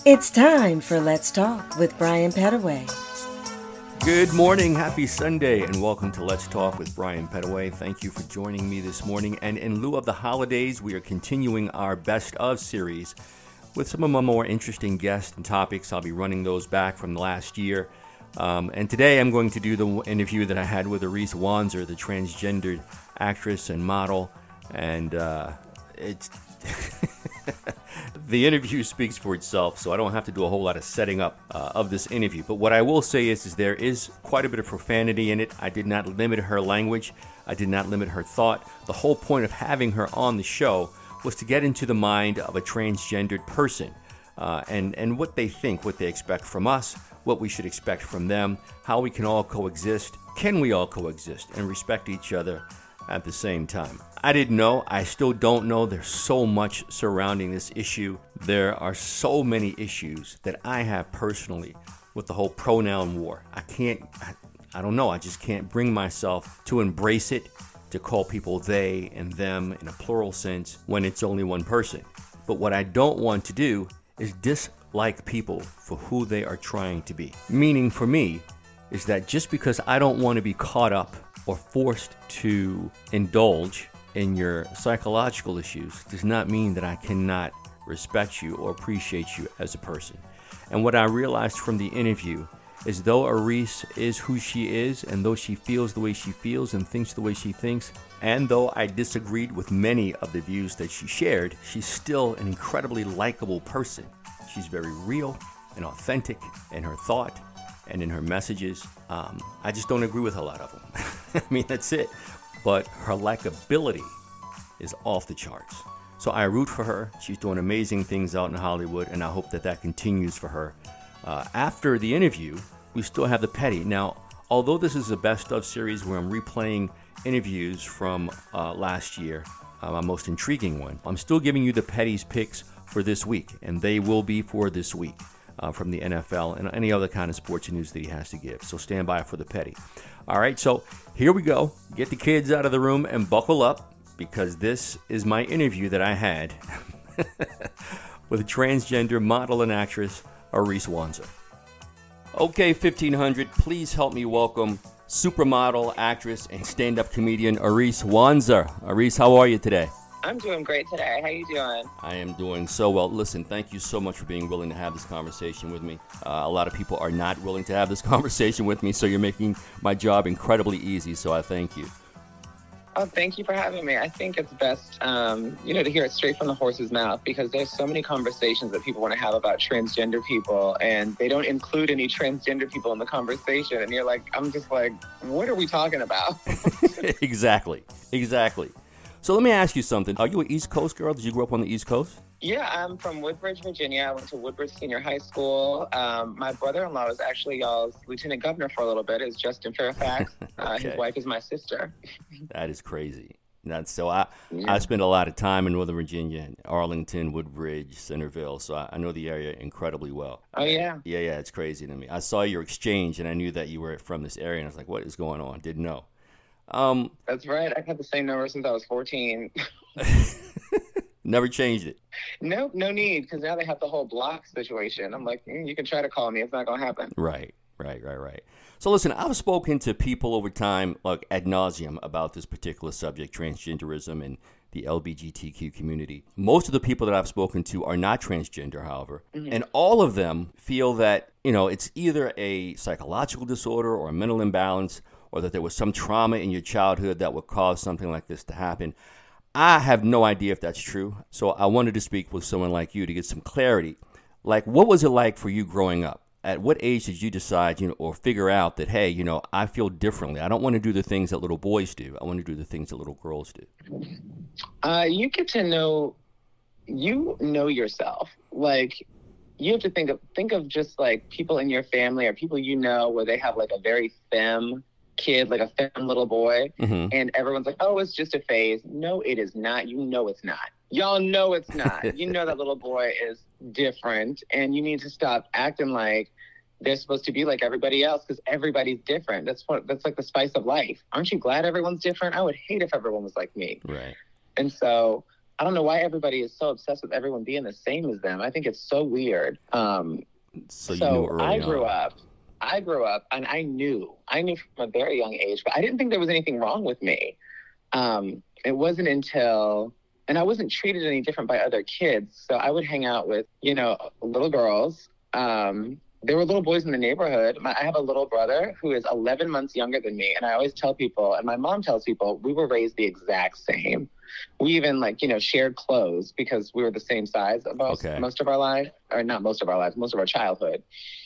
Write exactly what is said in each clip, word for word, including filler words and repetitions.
It's time for Let's Talk with Brian Petaway. Good morning, happy Sunday, and welcome to Let's Talk with Brian Petaway. Thank you for joining me this morning. And in lieu of the holidays, we are continuing our Best Of series with some of my more interesting guests and topics. I'll be running those back from last year. Um, and today I'm going to do the interview that I had with Arise Wanzer, the transgendered actress and model. And uh, it's the interview speaks for itself, so I don't have to do a whole lot of setting up uh, of this interview. But what I will say is, is there is quite a bit of profanity in it. I did not limit her language. I did not limit her thought. The whole point of having her on the show was to get into the mind of a transgendered person uh, and, and what they think, what they expect from us, what we should expect from them, how we can all coexist. Can we all coexist and respect each other at the same time? I didn't know. I still don't know. There's so much surrounding this issue. There are so many issues that I have personally with the whole pronoun war. I can't, I, I don't know. I just can't bring myself to embrace it, to call people they and them in a plural sense when it's only one person. But what I don't want to do is dislike people for who they are trying to be. Meaning for me is that just because I don't want to be caught up or forced to indulge in your psychological issues does not mean that I cannot respect you or appreciate you as a person. And what I realized from the interview is, though Arise is who she is, and though she feels the way she feels and thinks the way she thinks, and though I disagreed with many of the views that she shared, she's still an incredibly likable person. She's very real and authentic in her thought and in her messages. Um, I just don't agree with a lot of them. I mean, that's it. But her likability is off the charts. So I root for her. She's doing amazing things out in Hollywood, and I hope that that continues for her. Uh, after the interview, we still have the Petty. Now, although this is a best of series where I'm replaying interviews from uh, last year, uh, my most intriguing one, I'm still giving you the Petty's picks for this week, and they will be for this week. Uh, from the N F L and any other kind of sports news that he has to give. So stand by for the Petty. All right, so here we go. Get the kids out of the room and buckle up, because this is my interview that I had with transgender model and actress Arise Wanzer. Okay, fifteen hundred, please help me welcome supermodel, actress, and stand-up comedian Arise Wanzer. Arise, how are you today? I'm doing great today. How you doing? I am doing so well. Listen, thank you so much for being willing to have this conversation with me. Uh, a lot of people are not willing to have this conversation with me, so you're making my job incredibly easy, so I thank you. Oh, thank you for having me. I think it's best, um, you know, to hear it straight from the horse's mouth, because there's so many conversations that people want to have about transgender people, and they don't include any transgender people in the conversation. And you're like, I'm just like, what are we talking about? Exactly. Exactly. So let me ask you something. Are you an East Coast girl? Did you grow up on the East Coast? Yeah, I'm from Woodbridge, Virginia. I went to Woodbridge Senior High School. Um, my brother-in-law was actually y'all's lieutenant governor for a little bit. Is Justin Fairfax. Okay. uh, his wife is my sister. That is crazy. That's so I Yeah. I spent a lot of time in Northern Virginia, Arlington, Woodbridge, Centerville. So I, I know the area incredibly well. Oh, yeah. Yeah, yeah, it's crazy to me. I saw your exchange, and I knew that you were from this area, and I was like, what is going on? Didn't know. Um, That's right. I've had the same number since I was fourteen. Never changed it. Nope, no need, because now they have the whole block situation. I'm like, mm, you can try to call me. It's not going to happen. Right, right, right, right. So listen, I've spoken to people over time, like ad nauseum, about this particular subject, transgenderism and the L G B T Q community. Most of the people that I've spoken to are not transgender, however, mm-hmm. and all of them feel that, you know, it's either a psychological disorder or a mental imbalance, or that there was some trauma in your childhood that would cause something like this to happen. I have no idea if that's true, so I wanted to speak with someone like you to get some clarity. Like, what was it like for you growing up? At what age did you decide, you know, or figure out that, hey, you know, I feel differently. I don't want to do the things that little boys do. I want to do the things that little girls do. Uh, you get to know, you know yourself. Like, you have to think of, think of just like people in your family or people you know where they have like a very femme kid, like a femme little boy, mm-hmm. and everyone's like, oh, it's just a phase. No, it is not. You know it's not. Y'all know it's not. You know that little boy is different, and you need to stop acting like they're supposed to be like everybody else, because everybody's different. That's what that's like the spice of life. Aren't you glad everyone's different? I would hate if everyone was like me. Right. And so I don't know why everybody is so obsessed with everyone being the same as them. I think it's so weird. Um, So, so you knew early I grew on. up. I grew up, and I knew. I knew from a very young age, but I didn't think there was anything wrong with me. Um, it wasn't until, and I wasn't treated any different by other kids. So I would hang out with, you know, little girls. Um, there were little boys in the neighborhood. My, I have a little brother who is eleven months younger than me. And I always tell people, and my mom tells people, we were raised the exact same. We even like, you know, shared clothes because we were the same size about Okay. most of our lives, or not most of our lives, most of our childhood.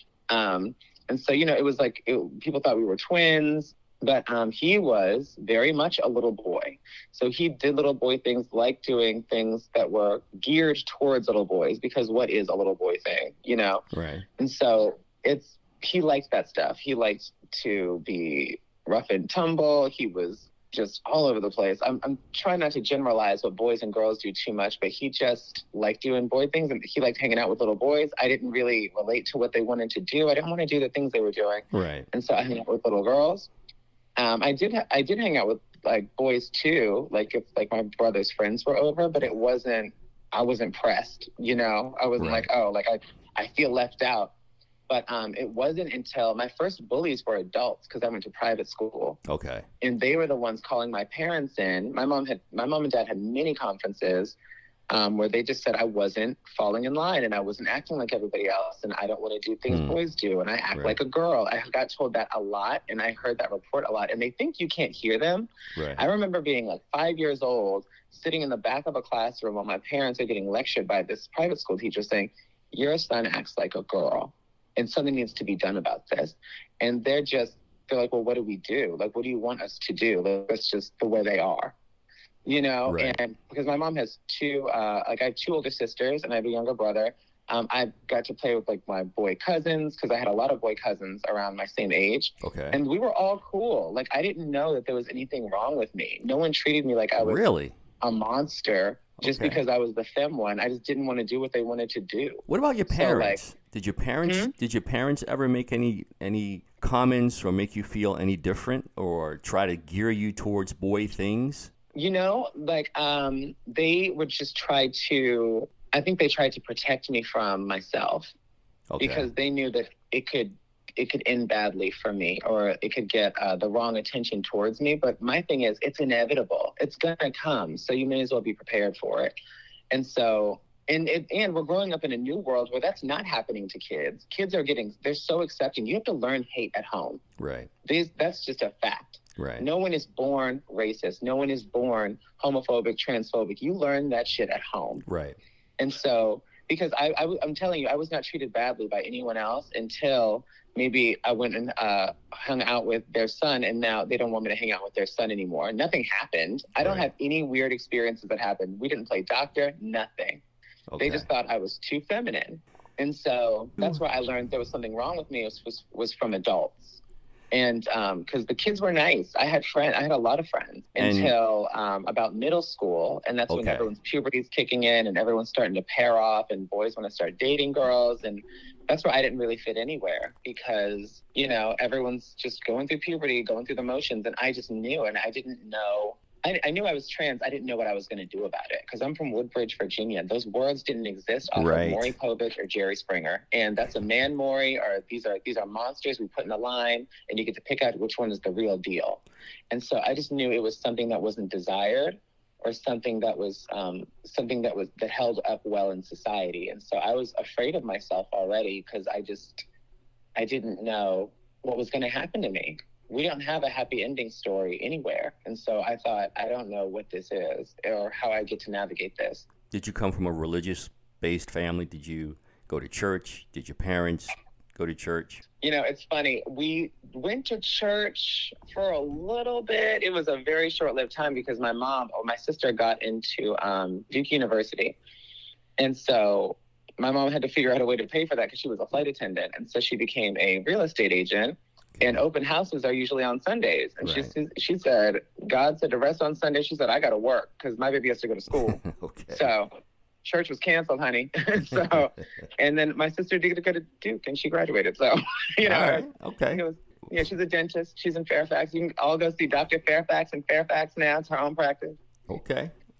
Um, and so, you know, it was like, it, people thought we were twins, but um, he was very much a little boy. So he did little boy things, like doing things that were geared towards little boys, because what is a little boy thing, you know? Right. And so it's, he liked that stuff. He liked to be rough and tumble. He was just all over the place. I'm, I'm trying not to generalize what boys and girls do too much, but he just liked doing boy things, and he liked hanging out with little boys. I didn't really relate to what they wanted to do. I didn't want to do the things they were doing. Right. And so I hung out with little girls. Um, I did, I did hang out with like boys too, like if like my brother's friends were over, but it wasn't, I wasn't pressed, you know, I wasn't Right. like, oh, like I, I feel left out. But um, it wasn't until my first bullies were adults, because I went to private school, Okay. and they were the ones calling my parents in. My mom had, my mom and dad had many conferences um, where they just said I wasn't falling in line, and I wasn't acting like everybody else, and I don't want to do things Hmm. boys do, and I act Right. like a girl. I got told that a lot, and I heard that report a lot, and they think you can't hear them. Right. I remember being like five years old, sitting in the back of a classroom while my parents are getting lectured by this private school teacher saying, your son acts like a girl, and something needs to be done about this. And they're just, they're like, well, what do we do? Like, what do you want us to do? Like, that's just the way they are, you know? Right. And because my mom has two, uh, like I have two older sisters and I have a younger brother. Um, I got to play with like my boy cousins, because I had a lot of boy cousins around my same age. Okay. And we were all cool. Like, I didn't know that there was anything wrong with me. No one treated me like I was Really? a monster just Okay. because I was the femme one. I just didn't want to do what they wanted to do. What about your So, like- parents? did your parents Hmm? did your parents ever make any any comments or make you feel any different or try to gear you towards boy things? You know, like um, they would just try to, I think they tried to protect me from myself, Okay. because they knew that it could it could end badly for me, or it could get uh, the wrong attention towards me. But my thing is, it's inevitable. It's going to come. So you may as well be prepared for it. And so, and, it, and we're growing up in a new world where that's not happening to kids. Kids are getting, they're so accepting. You have to learn hate at home. Right. These, that's just a fact. Right. No one is born racist. No one is born homophobic, transphobic. You learn that shit at home. Right. And so, because I, I, I'm telling you, I was not treated badly by anyone else until maybe I went and uh, hung out with their son, and now they don't want me to hang out with their son anymore. Nothing happened. I don't Right. have any weird experiences that happened. We didn't play doctor, nothing. Okay. They just thought I was too feminine. And so that's where I learned there was something wrong with me, was, was, was from adults. And because um, the kids were nice. I had friends. I had a lot of friends And- until um, about middle school. And that's when Okay. everyone's puberty's kicking in and everyone's starting to pair off, and boys want to start dating girls. And that's where I didn't really fit anywhere, because, you know, everyone's just going through puberty, going through the motions. And I just knew, and I didn't know. I, I knew I was trans. I didn't know what I was going to do about it, because I'm from Woodbridge, Virginia. Those words didn't exist off Right. of Maury Povich or Jerry Springer. And that's a man Maury, or these are these are monsters we put in a line, and you get to pick out which one is the real deal. And so I just knew it was something that wasn't desired, or something that was um, something that was that held up well in society. And so I was afraid of myself already, because I just I didn't know what was going to happen to me. We don't have a happy ending story anywhere. And so I thought, I don't know what this is, or how I get to navigate this. Did you come from a religious-based family? Did you go to church? Did your parents go to church? You know, it's funny. We went to church for a little bit. It was a very short-lived time, because my mom or my sister got into um, Duke University. And so my mom had to figure out a way to pay for that, because she was a flight attendant. And so she became a real estate agent. And open houses are usually on Sundays. And Right. she she said, God said to rest on Sunday. She said, I got to work, because my baby has to go to school. Okay. So church was canceled, honey. So, and then my sister did go to Duke, and she graduated. So, you know, All right. Okay. it was, yeah, she's a dentist. She's in Fairfax. You can all go see Doctor Fairfax in Fairfax now. It's her own practice. Okay.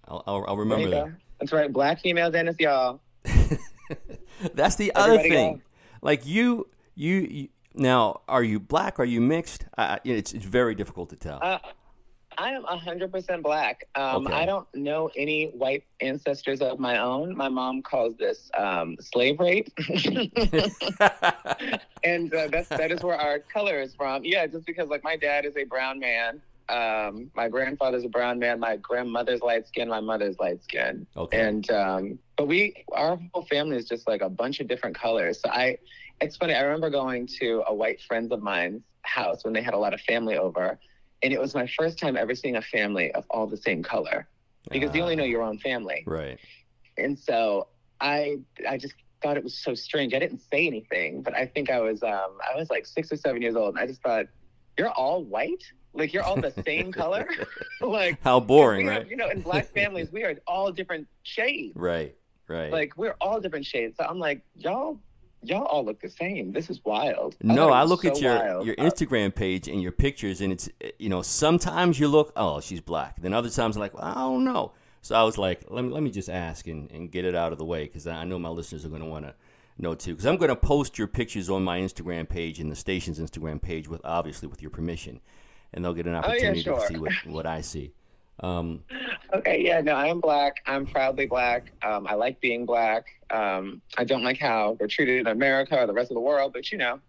I'll, I'll, I'll remember that. Go. That's right. Black female dentist, y'all. That's the Everybody other thing. go. Like you, you, you, now, are you black? Are you mixed? Uh, it's, it's very difficult to tell. Uh, I am one hundred percent black. Um, Okay. I don't know any white ancestors of my own. My mom calls this um, slave rape. And uh, that's, that is where our color is from. Yeah, just because, like, my dad is a brown man. Um, my grandfather's a brown man. My grandmother's light skin. My mother's light skin. Okay. And, um, but we, our whole family is just, like, a bunch of different colors. So I, it's funny. I remember going to a white friend of mine's house when they had a lot of family over. And it was my first time ever seeing a family of all the same color, because you only know your own family. Right. And so I I just thought it was so strange. I didn't say anything, but I think I was um I was like six or seven years old, and I just thought, you're all white? Like, you're all the same color? Like, How boring, we right? have, you know, in black families, we are all different shades. Right, right. Like, we're all different shades. So I'm like, y'all y'all all look the same. This is wild. No, thought it I was look at so your wild. your Uh, Instagram page and your pictures, and it's, you know, sometimes you look, oh, she's black. Then other times I'm like, well, I don't know. So I was like, let me let me just ask and, and get it out of the way, because I know my listeners are going to want to know too. Because I'm going to post your pictures on my Instagram page and the station's Instagram page, with obviously with your permission, and they'll get an yeah, opportunity sure. to see what, what I see. Um, Okay, yeah, no, I am black. I'm proudly black. Um, I like being black. Um, I don't like how we're treated in America or the rest of the world, but you know.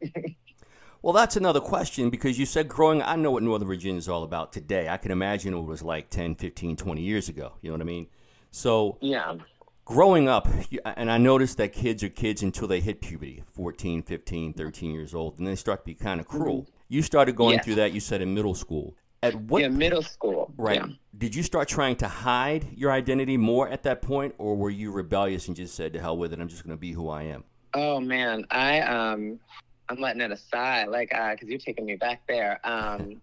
Well, that's another question, because you said growing, I know what Northern Virginia is all about today. I can imagine what it was like ten, fifteen, twenty years ago. You know what I mean? So Yeah. growing up, you- and I noticed that kids are kids until they hit puberty, fourteen, fifteen, thirteen years old, and they start to be kind of cruel. You started going Yes. through that, you said, in middle school. At what Yeah, middle school. Right. Yeah. Did you start trying to hide your identity more at that point, or were you rebellious and just said, to hell with it, I'm just going to be who I am? Oh man, I um, I'm letting it aside, like, uh, because you're taking me back there. Um,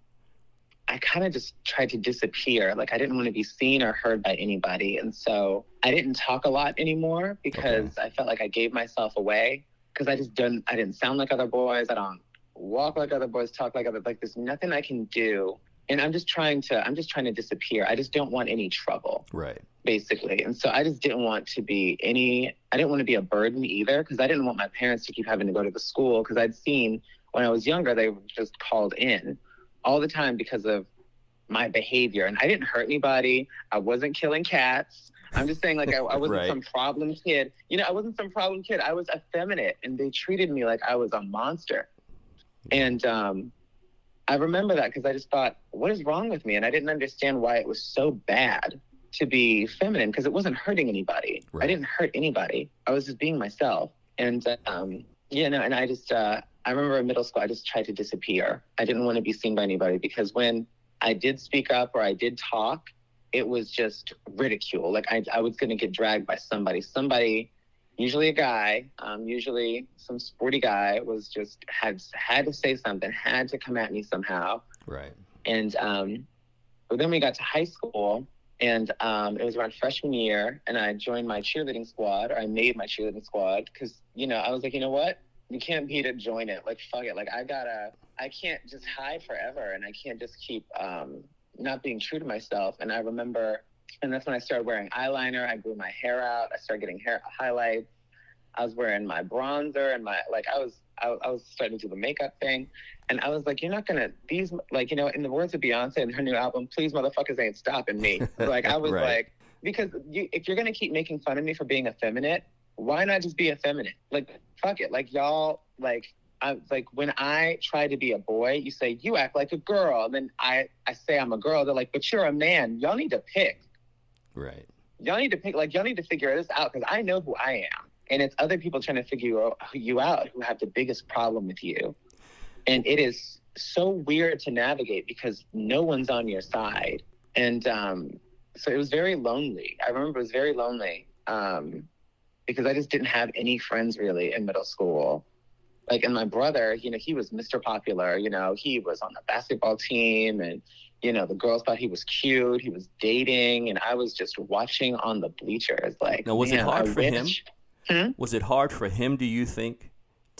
I kind of just tried to disappear. Like, I didn't want to be seen or heard by anybody, and so I didn't talk a lot anymore because I felt like I gave myself away. Because I just didn't, I didn't sound like other boys. I don't walk like other boys, talk like other. Like, there's nothing I can do. And I'm just trying to, I'm just trying to disappear. I just don't want any trouble, Right. basically. And so I just didn't want to be any, I didn't want to be a burden either, because I didn't want my parents to keep having to go to the school, because I'd seen when I was younger, they were just called in all the time because of my behavior. And I didn't hurt anybody. I wasn't killing cats. I'm just saying, like, I, I wasn't Right. some problem kid. You know, I wasn't some problem kid. I was effeminate, and they treated me like I was a monster. And, um, I remember that because I just thought, what is wrong with me? And I didn't understand why it was so bad to be feminine, because it wasn't hurting anybody. Right. I didn't hurt anybody. I was just being myself. And, um, you know, and I just, uh, I remember in middle school, I just tried to disappear. I didn't want to be seen by anybody, because when I did speak up or I did talk, it was just ridicule. Like, I, I was going to get dragged by somebody. Somebody, usually a guy, um, usually some sporty guy, was just had had to say something, had to come at me somehow. Right. And um, but then we got to high school, and um, it was around freshman year, and I joined my cheerleading squad, or I made my cheerleading squad, because, you know, I was like, you know what? You can't beat it, join it. Like, fuck it. Like, I gotta, I can't just hide forever, and I can't just keep um, not being true to myself. And I remember, and that's when I started wearing eyeliner. I grew my hair out. I started getting hair highlights. I was wearing my bronzer and my, like, I was, I, I was starting to do the makeup thing. And I was like, you're not gonna, these, like, you know, in the words of Beyonce in her new album, please motherfuckers ain't stopping me. Like, I was Right. like, because you, if you're gonna keep making fun of me for being effeminate, why not just be effeminate? Like, fuck it. Like, y'all, like, I, like, when I try to be a boy, you say, you act like a girl. And then I, I say I'm a girl. They're like, but you're a man. Y'all need to pick. Right. Y'all need to pick, like, y'all need to figure this out, because I know who I am. And it's other people trying to figure you out who have the biggest problem with you. And it is so weird to navigate because no one's on your side. And um, so it was very lonely. I remember it was very lonely um, because I just didn't have any friends really in middle school. Like, and my brother, you know, he was Mister Popular. You know, he was on the basketball team, and, you know, the girls thought he was cute. He was dating, and I was just watching on the bleachers. Like, Now, was it man, hard I for wish- him? Hmm? Was it hard for him, do you think,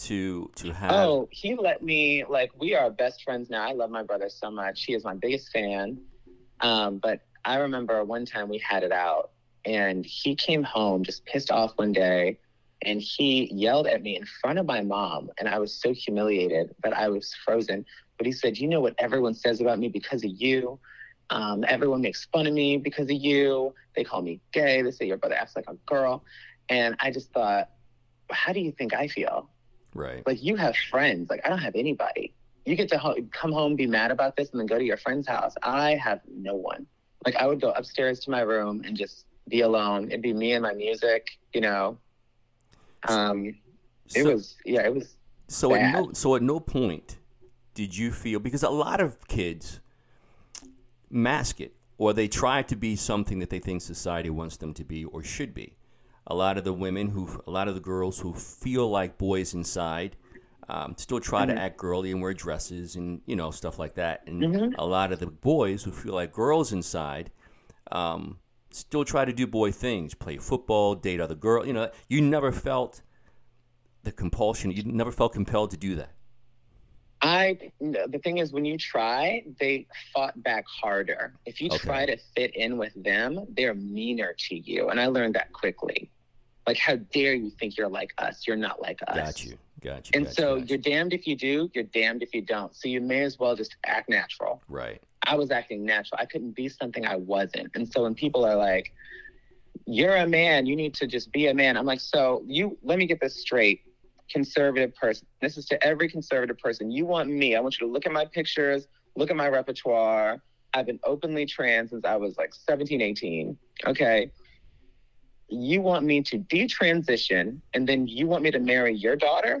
to to have? Oh, he let me, like, we are best friends now. I love my brother so much. He is my biggest fan. Um, but I remember one time we had it out, and he came home just pissed off one day, and he yelled at me in front of my mom, and I was so humiliated that I was frozen. But he said, you know what everyone says about me because of you? Um, everyone makes fun of me because of you. They call me gay. They say your brother acts like a girl. And I just thought, how do you think I feel? Right. Like, you have friends. Like, I don't have anybody. You get to ho- come home, be mad about this, and then go to your friend's house. I have no one. Like, I would go upstairs to my room and just be alone. It'd be me and my music, you know. Um, it so, was, yeah, it was so bad. At no, so at no point did you feel, because a lot of kids mask it, or they try to be something that they think society wants them to be or should be. A lot of the women who, a lot of the girls who feel like boys inside, um, still try mm-hmm. to act girly and wear dresses and, you know, stuff like that. And mm-hmm. a lot of the boys who feel like girls inside, um, still try to do boy things, play football, date other girls. You know, you never felt the compulsion. You never felt compelled to do that. I, the thing is, when you try, they fought back harder. If you Okay. try to fit in with them, they're meaner to you. And I learned that quickly. Like, how dare you think you're like us? You're not like us. Got you. Got you. And got so you, got you're you. damned if you do, you're damned if you don't. So you may as well just act natural. Right. I was acting natural. I couldn't be something I wasn't. And so when people are like, you're a man, you need to just be a man. I'm like, so you, let me get this straight. Conservative person. This is to every conservative person. You want me. I want you to look at my pictures, look at my repertoire. I've been openly trans since I was like seventeen, eighteen. Okay. You want me to detransition, and then you want me to marry your daughter?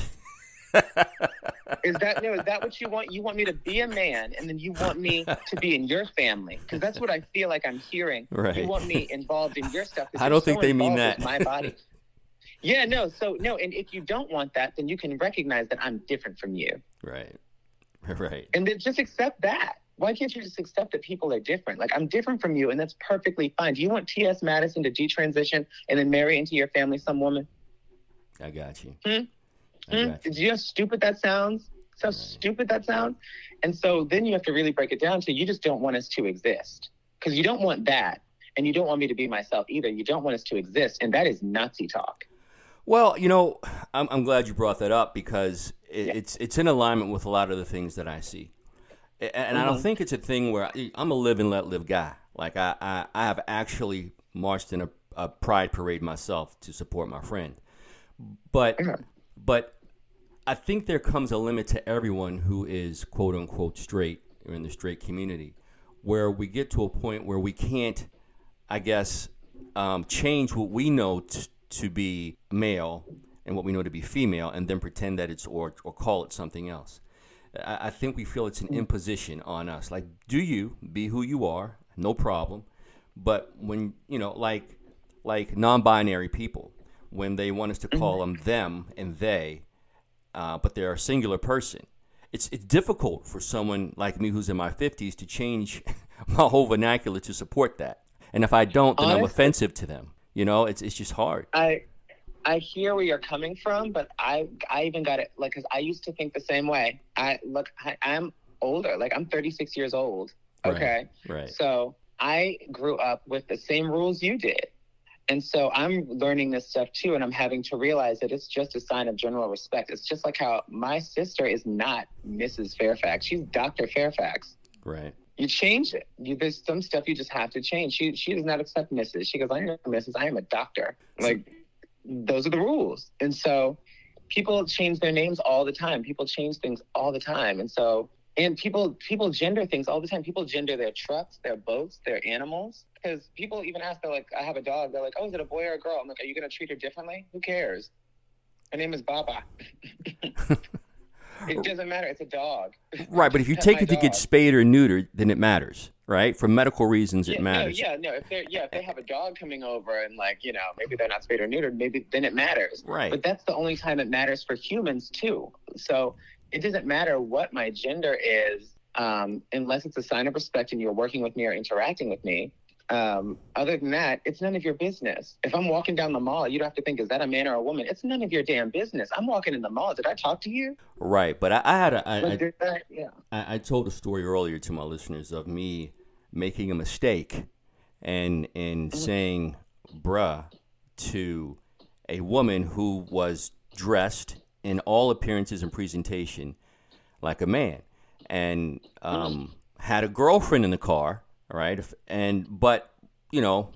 Is that no? Is that what you want? You want me to be a man, and then you want me to be in your family? Because that's what I feel like I'm hearing. Right. You want me involved in your stuff. I don't think they mean that. My body. Yeah, no. So no, and if you don't want that, then you can recognize that I'm different from you. Right. Right. And then just accept that. Why can't you just accept that people are different? Like, I'm different from you, and that's perfectly fine. Do you want T S Madison to detransition and then marry into your family some woman? I got you. Hmm? I Hmm? got you. Do you know how stupid that sounds? See how Right. stupid that sounds? And so then you have to really break it down to, you just don't want us to exist. Because you don't want that, and you don't want me to be myself either. You don't want us to exist, and that is Nazi talk. Well, you know, I'm, I'm glad you brought that up, because it, Yeah. it's it's in alignment with a lot of the things that I see. And, and I don't Mm-hmm. think it's a thing where I, I'm a live and let live guy. Like, I, I, I have actually marched in a, a pride parade myself to support my friend. But Mhm. but I think there comes a limit to everyone who is quote unquote straight, or in the straight community, where we get to a point where we can't, I guess, um, change what we know t- to be male and what we know to be female, and then pretend that it's, or or call it something else. I, I think we feel it's an imposition on us. Like, do you be who you are? No problem. But when, you know, like like non-binary people, when they want us to call them them and they, uh, but they're a singular person, it's it's difficult for someone like me who's in my fifties to change my whole vernacular to support that. And if I don't, then I'm Honestly- offensive to them. You know, it's it's just hard. I I hear where you're coming from, but I I even got it, like, because I used to think the same way. I look, I, I'm older, like I'm thirty-six years old. Okay, Right. Right. so I grew up with the same rules you did, and so I'm learning this stuff too, and I'm having to realize that it's just a sign of general respect. It's just like how my sister is not Missus Fairfax; she's Doctor Fairfax. Right. You change it. You, there's some stuff you just have to change. She she does not accept Missus She goes, I'm not Missus I am a doctor. Like, those are the rules. And so people change their names all the time. People change things all the time. And so, and people people gender things all the time. People gender their trucks, their boats, their animals. Because people even ask, they're like, I have a dog. They're like, oh, is it a boy or a girl? I'm like, are you going to treat her differently? Who cares? Her name is Baba. It doesn't matter. It's a dog. Right, but if you Pet take my it to get dog. spayed or neutered, then it matters, right? For medical reasons, it Yeah, matters. No, yeah, no. If they're yeah, if they have a dog coming over and, like, you know, maybe they're not spayed or neutered, maybe then it matters. Right. But that's the only time it matters for humans too. So it doesn't matter what my gender is, um, unless it's a sign of respect and you're working with me or interacting with me. Um, other than that, it's none of your business. If I'm walking down the mall, you don't have to think, is that a man or a woman? It's none of your damn business. I'm walking in the mall. Did I talk to you? Right, but I, I had a, I, Like, I, did that? Yeah. I, I told a story earlier to my listeners of me making a mistake and and saying bruh to a woman who was dressed in all appearances and presentation like a man, and um, had a girlfriend in the car, all right, and but you know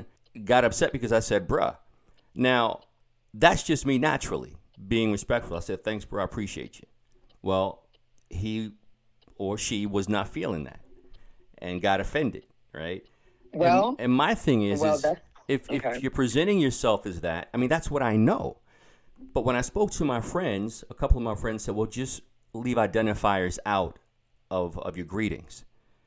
got upset because I said bruh. Now that's just me naturally being respectful. I said, thanks, bro, I appreciate you. Well, he or she was not feeling that and got offended, right? Well, and, and my thing is, well, is that's, if, okay. if you're presenting yourself as that, I mean, that's what I know. But when I spoke to my friends, a couple of my friends said, well, just leave identifiers out of, of your greetings.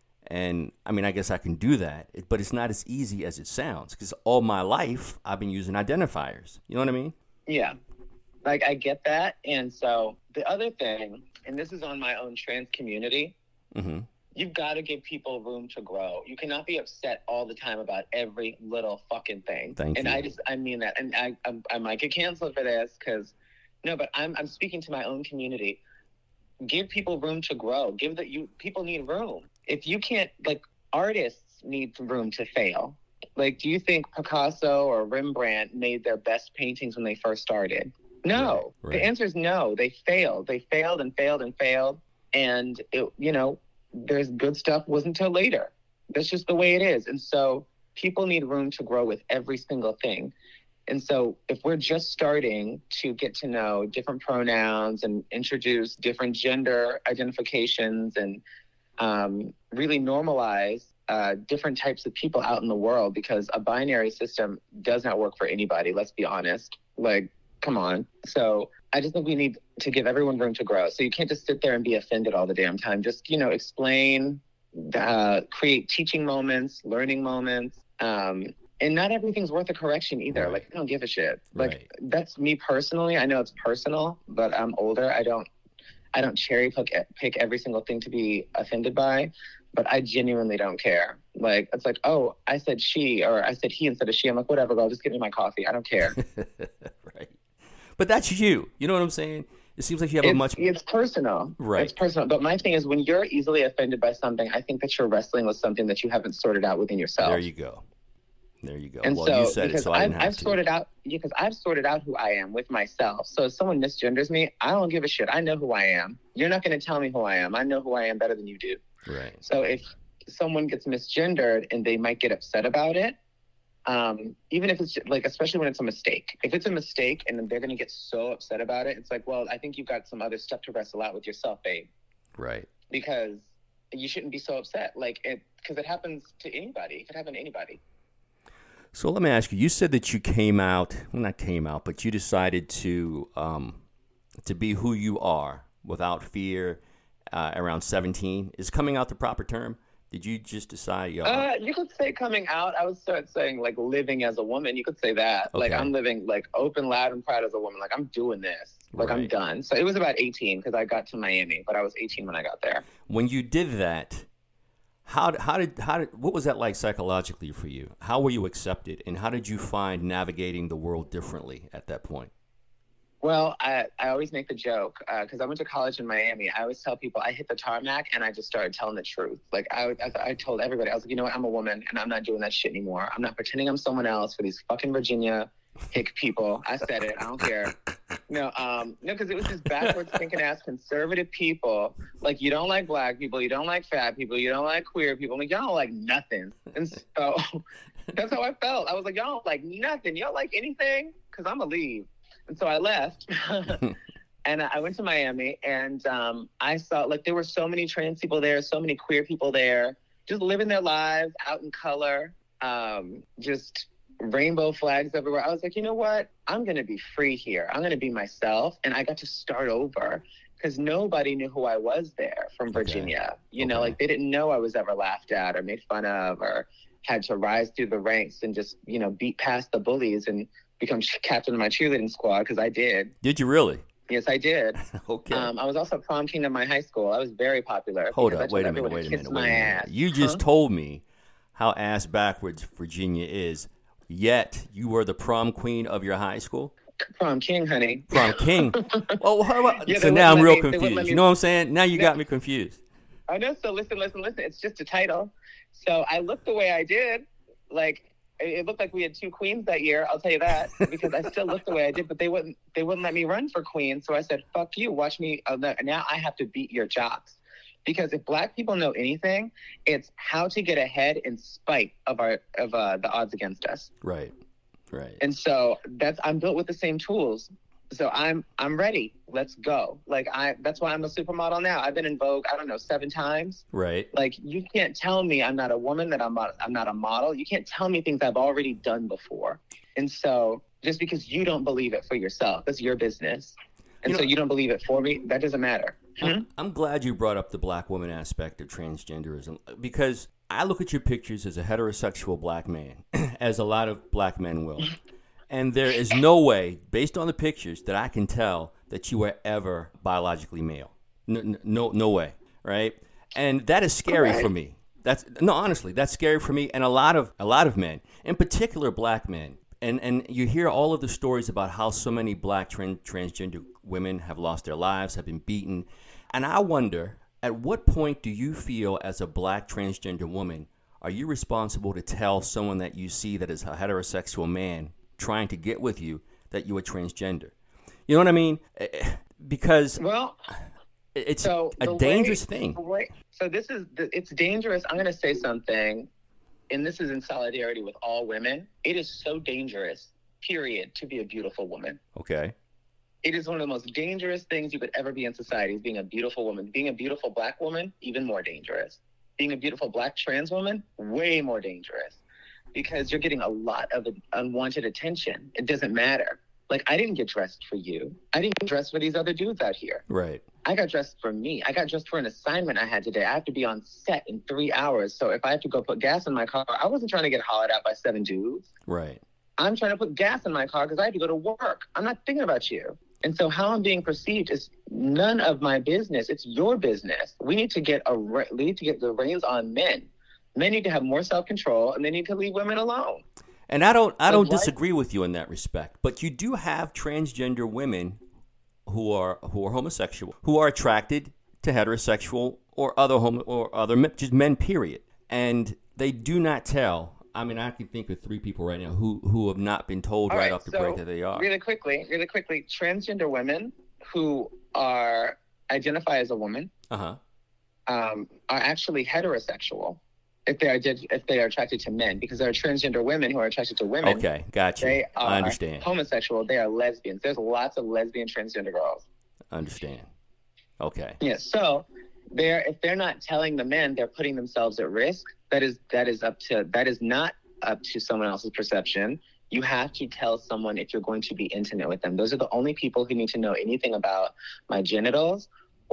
And I mean, I guess I can do that, but it's not as easy as it sounds because all my life I've been using identifiers. You know what I mean? Yeah. Like, I get that. And so the other thing, and this is on my own trans community, mm-hmm. you've got to give people room to grow. You cannot be upset all the time about every little fucking thing. Thank and you. I just, I mean that. And I I, I might get canceled for this because, no, but I'm I'm speaking to my own community. Give people room to grow. Give that you people need room. If you can't, like, artists need room to fail. Like, do you think Picasso or Rembrandt made their best paintings when they first started? No. Right, right. The answer is no. They failed. They failed and failed and failed. And, it, you know, there's good stuff wasn't until later. That's just the way it is. And so people need room to grow with every single thing. And so if we're just starting to get to know different pronouns and introduce different gender identifications and um, really normalize uh, different types of people out in the world, because a binary system does not work for anybody, let's be honest. Like, come on. So I just think we need to give everyone room to grow. So you can't just sit there and be offended all the damn time. Just, you know, explain, uh, create teaching moments, learning moments. Um, and not everything's worth a correction either. Right. Like, I don't give a shit. Like, right. That's me personally. I know it's personal, but I'm older. I don't, I don't cherry pick, pick every single thing to be offended by, but I genuinely don't care. Like, it's like, oh, I said she, or I said he instead of she. I'm like, whatever, girl, just give me my coffee. I don't care. Right. But that's you. You know what I'm saying? It seems like you have it's, a much... It's personal. Right. It's personal. But my thing is, when you're easily offended by something, I think that you're wrestling with something that you haven't sorted out within yourself. There you go. There you go. And well, so, you said because it, so I I've, didn't have I've to. sorted out, because I've sorted out who I am with myself. So if someone misgenders me, I don't give a shit. I know who I am. You're not going to tell me who I am. I know who I am better than you do. Right. So if someone gets misgendered and they might get upset about it, um, even if it's like, especially when it's a mistake. If it's a mistake and they're going to get so upset about it, it's like, well, I think you've got some other stuff to wrestle out with yourself, babe. Right. Because you shouldn't be so upset. Like, it, because it happens to anybody. It could happen to anybody. So let me ask you, you said that you came out, well, not came out, but you decided to um, to be who you are without fear uh, around seventeen. Is coming out the proper term? Did you just decide? Yo, uh, you could say coming out. I would start saying, like, living as a woman. You could say that. Okay. Like, I'm living, like, open, loud, and proud as a woman. Like, I'm doing this. Like, right. I'm done. So it was about eighteen because I got to Miami, but I was eighteen when I got there. When you did that, How how did how did what was that like psychologically for you? How were you accepted, and how did you find navigating the world differently at that point? Well, I, I always make the joke because uh, I went to college in Miami. I always tell people I hit the tarmac and I just started telling the truth. Like I, I, I told everybody, I was like, you know what, I'm a woman and I'm not doing that shit anymore. I'm not pretending I'm someone else for these fucking Virginia hick people. I said it. I don't care. No, um, no, because it was just backwards thinking ass conservative people. Like, you don't like black people, you don't like fat people, you don't like queer people. Like, y'all don't like nothing. And so that's how I felt. I was like, y'all don't like nothing. Y'all like anything? Because I'm going to leave. And so I left. And I went to Miami, and um, I saw, like, there were so many trans people there, so many queer people there, just living their lives out in color, um, just rainbow flags everywhere. I was like, you know what? I'm going to be free here. I'm going to be myself. And I got to start over because nobody knew who I was there from Virginia. Okay. You know, okay. Like, they didn't know I was ever laughed at or made fun of or had to rise through the ranks and just, you know, beat past the bullies and become captain of my cheerleading squad, because I did. Did you really? Yes, I did. Okay. Um, I was also prom king of my high school. I was very popular. Hold up. Wait a minute. Wait a minute. Wait a minute. You just huh? told me how ass backwards Virginia is, yet you were the prom queen of your high school? Prom king, honey. Prom king. Oh, how about, yeah, so now I'm real me, confused. You know what I'm saying? Now you got me confused. I know. So listen, listen, listen. It's just a title. So I looked the way I did. Like, it looked like we had two queens that year. I'll tell you that, because I still looked the way I did, but they wouldn't, they wouldn't let me run for queen. So I said, fuck you. Watch me. Uh, now I have to beat your jocks. Because if Black people know anything, it's how to get ahead in spite of our, of uh, the odds against us. Right. Right. And so that's, I'm built with the same tools. So I'm I'm ready. Let's go. Like I that's why I'm a supermodel now. I've been in Vogue, I don't know, seven times. Right. Like you can't tell me I'm not a woman, that I'm a, I'm not a model. You can't tell me things I've already done before. And so just because you don't believe it for yourself, that's your business. And you so know, you don't believe it for me, that doesn't matter. I'm, hmm? I'm glad you brought up the Black woman aspect of transgenderism, because I look at your pictures as a heterosexual Black man, as a lot of Black men will. And there is no way, based on the pictures, that I can tell that you were ever biologically male. No, no, no way, right? And that is scary right. for me. That's no, honestly, that's scary for me, and a lot of a lot of men, in particular Black men. And and you hear all of the stories about how so many Black trans, transgender women have lost their lives, have been beaten, and I wonder, at what point do you feel, as a Black transgender woman, are you responsible to tell someone that you see that is a heterosexual man trying to get with you that you are transgender? You know what I mean? Because well, it's so a dangerous way, thing. Way, so this is, it's dangerous. I'm going to say something, and this is in solidarity with all women. It is so dangerous, period, to be a beautiful woman. Okay. It is one of the most dangerous things you could ever be in society, is being a beautiful woman. Being a beautiful Black woman, even more dangerous. Being a beautiful Black trans woman, way more dangerous. Because you're getting a lot of unwanted attention. It doesn't matter. Like, I didn't get dressed for you. I didn't get dressed for these other dudes out here. Right. I got dressed for me. I got dressed for an assignment I had today. I have to be on set in three hours. So if I have to go put gas in my car, I wasn't trying to get hollered at by seven dudes. Right. I'm trying to put gas in my car because I have to go to work. I'm not thinking about you. And so how I'm being perceived is none of my business. It's your business. We need to get a we need to get the reins on men. Men need to have more self-control, and they need to leave women alone. And I don't, I don't life, disagree with you in that respect. But you do have transgender women who are who are homosexual, who are attracted to heterosexual or other homo or other men, just men. Period. And they do not tell. I mean, I can think of three people right now who who have not been told right, right off the so break that they are. Really quickly, really quickly, transgender women who are identify as a woman uh-huh. um, are actually heterosexual. If they are if they are attracted to men, because there are transgender women who are attracted to women. Okay, gotcha. They are I understand. Homosexual. They are lesbians. There's lots of lesbian transgender girls. Understand. Okay. Yeah. So they're if they're not telling the men, they're putting themselves at risk. That is that is up to that is not up to someone else's perception. You have to tell someone if you're going to be intimate with them. Those are the only people who need to know anything about my genitals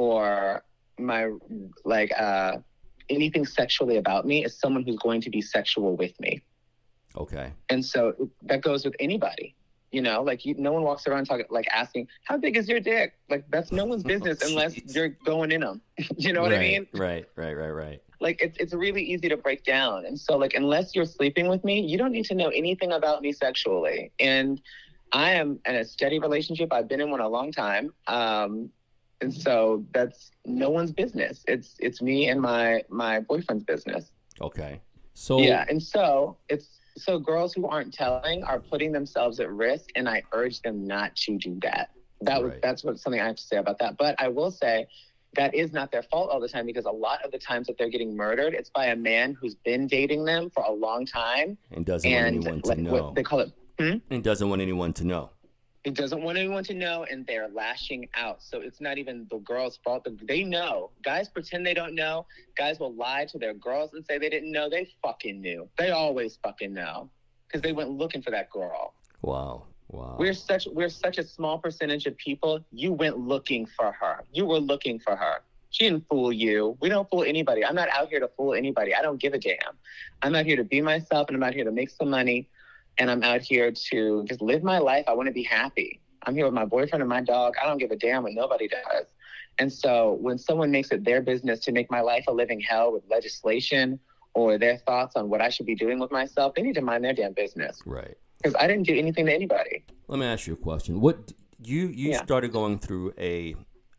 or my like. uh anything sexually about me, is someone who's going to be sexual with me. Okay. And so that goes with anybody, you know, like you, no one walks around talking, like asking, how big is your dick? Like that's no one's business oh, unless you're going in them. You know what right, I mean? Right, right, right, right. Like it's, it's really easy to break down. And so like, unless you're sleeping with me, you don't need to know anything about me sexually. And I am in a steady relationship. I've been in one a long time. Um, And so that's no one's business. It's it's me and my my boyfriend's business. Okay. So yeah, and so it's so girls who aren't telling are putting themselves at risk, and I urge them not to do that. That was right. that's what something I have to say about that. But I will say that is not their fault all the time, because a lot of the times that they're getting murdered, it's by a man who's been dating them for a long time and doesn't and, want anyone to like, know. What they call it. Hmm? And doesn't want anyone to know. It doesn't want anyone to know, and they're lashing out. So it's not even the girl's fault. They know. Guys pretend they don't know. Guys will lie to their girls and say they didn't know. They fucking knew. They always fucking know, because they went looking for that girl. Wow. Wow. We're such we're such a small percentage of people. You went looking for her. You were looking for her. She didn't fool you. We don't fool anybody. I'm not out here to fool anybody. I don't give a damn. I'm out here to be myself, and I'm out here to make some money. And I'm out here to just live my life. I want to be happy. I'm here with my boyfriend and my dog. I don't give a damn what nobody does. And so when someone makes it their business to make my life a living hell with legislation or their thoughts on what I should be doing with myself, they need to mind their damn business. Right. Because I didn't do anything to anybody. Let me ask you a question. What you you yeah. started going through a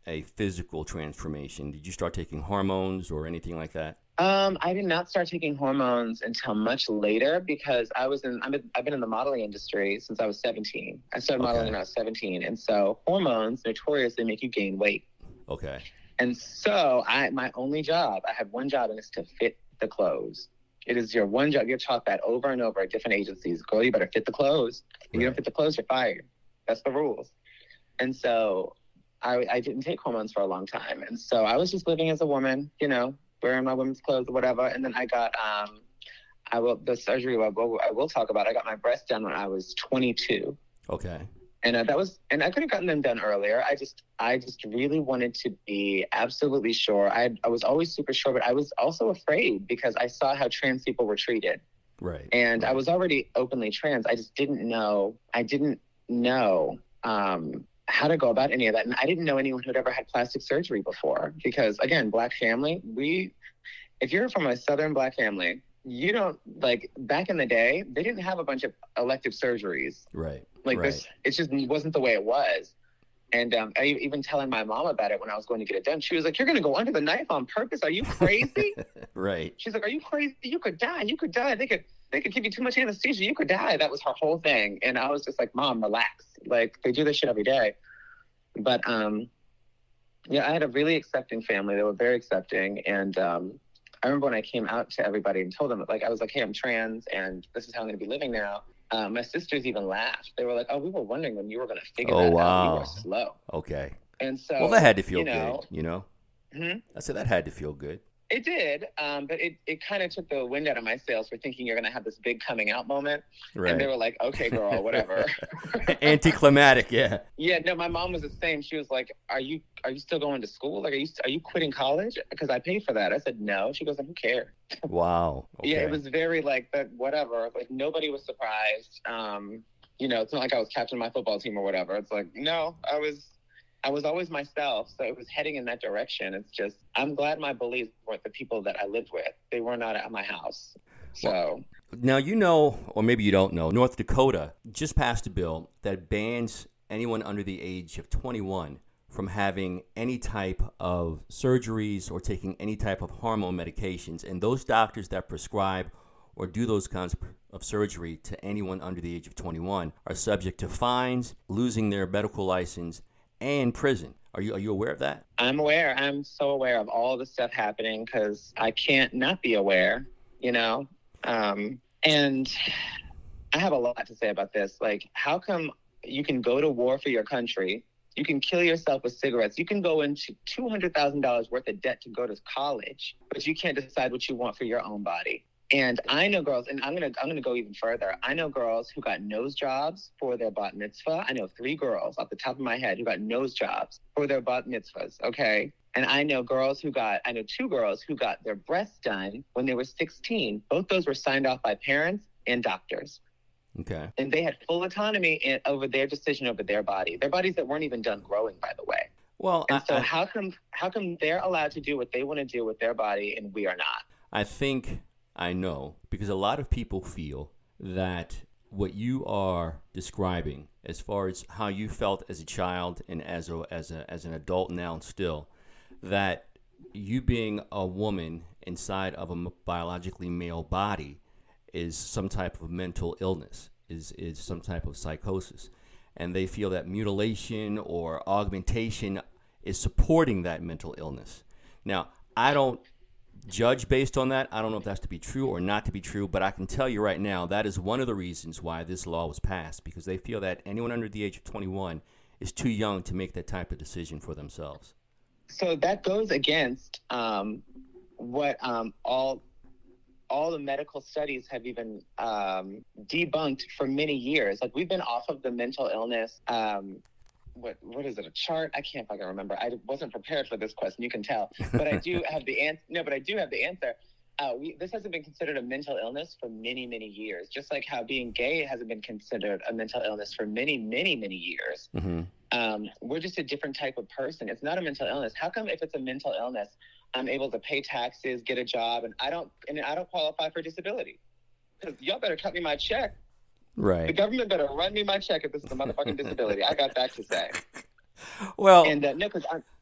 a physical transformation? Did you start taking hormones or anything like that? Um, I did not start taking hormones until much later because I was in, I'm in, I've been in the modeling industry since I was seventeen. I started Okay. modeling when I was seventeen. And so hormones notoriously make you gain weight. Okay. And so I, my only job, I had one job, and it's to fit the clothes. It is your one job. You're taught that over and over at different agencies. Girl, you better fit the clothes. If you Right. don't fit the clothes, you're fired. That's the rules. And so I, I didn't take hormones for a long time. And so I was just living as a woman, you know, wearing my women's clothes or whatever. And then I got, um, I will, the surgery I will, I will talk about, I got my breast done when I was twenty-two. Okay. And uh, that was, and I could have gotten them done earlier. I just, I just really wanted to be absolutely sure. I, I was always super sure, but I was also afraid because I saw how trans people were treated. Right. And right. I was already openly trans. I just didn't know, I didn't know um, how to go about any of that. And I didn't know anyone who'd ever had plastic surgery before because, again, Black family, we, if you're from a Southern Black family, you don't, like, back in the day, they didn't have a bunch of elective surgeries. Right. Like right. this, it just wasn't the way it was. And um, I even telling my mom about it when I was going to get it done, she was like, "You're going to go under the knife on purpose? Are you crazy?" Right. She's like, "Are you crazy? You could die. You could die. They could, they could give you too much anesthesia. You could die." That was her whole thing. And I was just like, "Mom, relax. Like, they do this shit every day." But um, yeah, I had a really accepting family. They were very accepting. And um, I remember when I came out to everybody and told them, like, I was like, "Hey, I'm trans, and this is how I'm going to be living now." Uh, my sisters even laughed. They were like, "Oh, we were wondering when you were going to figure Oh, that out. wow. You were slow." Okay. And so, Well, that had to feel you know, good, you know? hmm I said that had to feel good. It did, um, but it, it kind of took the wind out of my sails for thinking you're going to have this big coming out moment. Right. And they were like, "Okay, girl, whatever." Anticlimactic, yeah. Yeah, no, my mom was the same. She was like, "Are you are you still going to school? Like, are you are you quitting college? Because I paid for that." I said, "No." She goes, "Who cares?" Wow. Okay. Yeah, it was very like that. Whatever. Like nobody was surprised. Um, you know, it's not like I was captain of my football team or whatever. It's like no, I was. I was always myself, so it was heading in that direction. It's just, I'm glad my bullies weren't the people that I lived with. They were not at my house. So now, you know, or maybe you don't know, North Dakota just passed a bill that bans anyone under the age of twenty-one from having any type of surgeries or taking any type of hormone medications. And those doctors that prescribe or do those kinds of surgery to anyone under the age of twenty-one are subject to fines, losing their medical license, and prison. Are you are you aware of that? I'm aware. I'm so aware of all the stuff happening because I can't not be aware, you know? Um, and I have a lot to say about this. Like, how come you can go to war for your country? You can kill yourself with cigarettes. You can go into two hundred thousand dollars worth of debt to go to college, but you can't decide what you want for your own body. And I know girls, and I'm gonna I'm gonna go even further. I know girls who got nose jobs for their bat mitzvah. I know three girls off the top of my head who got nose jobs for their bat mitzvahs. Okay, and I know girls who got I know two girls who got their breasts done when they were sixteen. Both those were signed off by parents and doctors. Okay. And they had full autonomy in, over their decision over their body. Their bodies that weren't even done growing, by the way. Well, and I, so I, how come how come they're allowed to do what they want to do with their body and we are not? I think. I know, because a lot of people feel that what you are describing, as far as how you felt as a child and as a, as a, as an adult now still, that you being a woman inside of a biologically male body is some type of mental illness, is is some type of psychosis, and they feel that mutilation or augmentation is supporting that mental illness. Now, I don't judge based on that. I don't know if that's to be true or not to be true, but I can tell you right now that is one of the reasons why this law was passed, because they feel that anyone under the age of twenty-one is too young to make that type of decision for themselves. So that goes against um, what um, all all the medical studies have even um, debunked for many years. Like, we've been off of the mental illness um, What what is it? A chart? I can't fucking remember. I wasn't prepared for this question. You can tell, but I do have the answer. No, but I do have the answer. Uh, we, this hasn't been considered a mental illness for many, many years. Just like how being gay hasn't been considered a mental illness for many, many, many years. Mm-hmm. Um, we're just a different type of person. It's not a mental illness. How come if it's a mental illness, I'm able to pay taxes, get a job, and I don't and I don't qualify for disability? Because y'all better cut me my check. Right. The government better run me my check if this is a motherfucking disability. I got that to say. Well, and uh, no, because I'm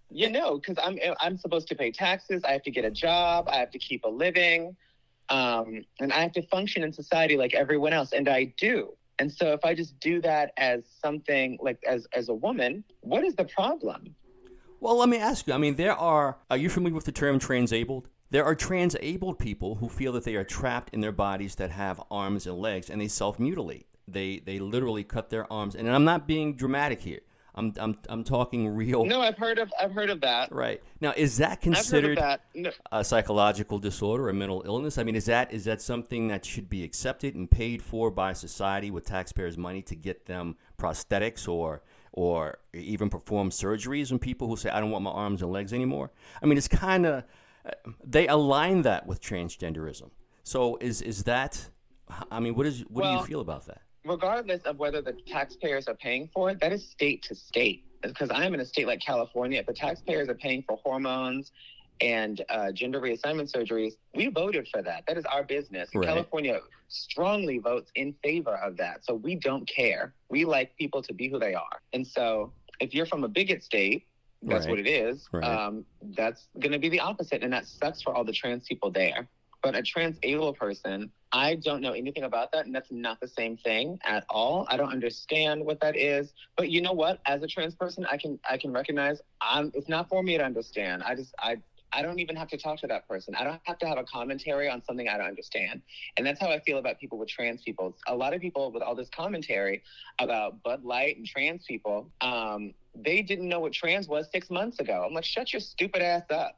You know, because I'm I'm supposed to pay taxes. I have to get a job. I have to keep a living, um, and I have to function in society like everyone else, and I do. And so, if I just do that as something like as as a woman, what is the problem? Well, let me ask you. I mean, there are. Are you familiar with the term transabled? There are transabled people who feel that they are trapped in their bodies that have arms and legs, and they self-mutilate. They they literally cut their arms. And I'm not being dramatic here. I'm I'm I'm talking real. No, I've heard of I've heard of that. Right. Now, is that considered I've heard of that. No. a psychological disorder, a mental illness? I mean, is that is that something that should be accepted and paid for by society with taxpayers' money to get them prosthetics or or even perform surgeries on people who say, I don't want my arms and legs anymore? I mean, it's kind of, they align that with transgenderism. So is is that, I mean, what is what well, do you feel about that? Regardless of whether the taxpayers are paying for it, that is state to state. Because I am in a state like California, if the taxpayers are paying for hormones and uh, gender reassignment surgeries, we voted for that. That is our business. Right. California strongly votes in favor of that. So we don't care. We like people to be who they are. And so if you're from a bigot state, that's right. what it is. Right. Um, that's going to be the opposite. And that sucks for all the trans people there. But a trans-able person, I don't know anything about that, and that's not the same thing at all. I don't understand what that is. But you know what? As a trans person, I can I can recognize I'm, it's not for me to understand. I just I I don't even have to talk to that person. I don't have to have a commentary on something I don't understand. And that's how I feel about people with trans people. A lot of people with all this commentary about Bud Light and trans people, um, they didn't know what trans was six months ago. I'm like, shut your stupid ass up.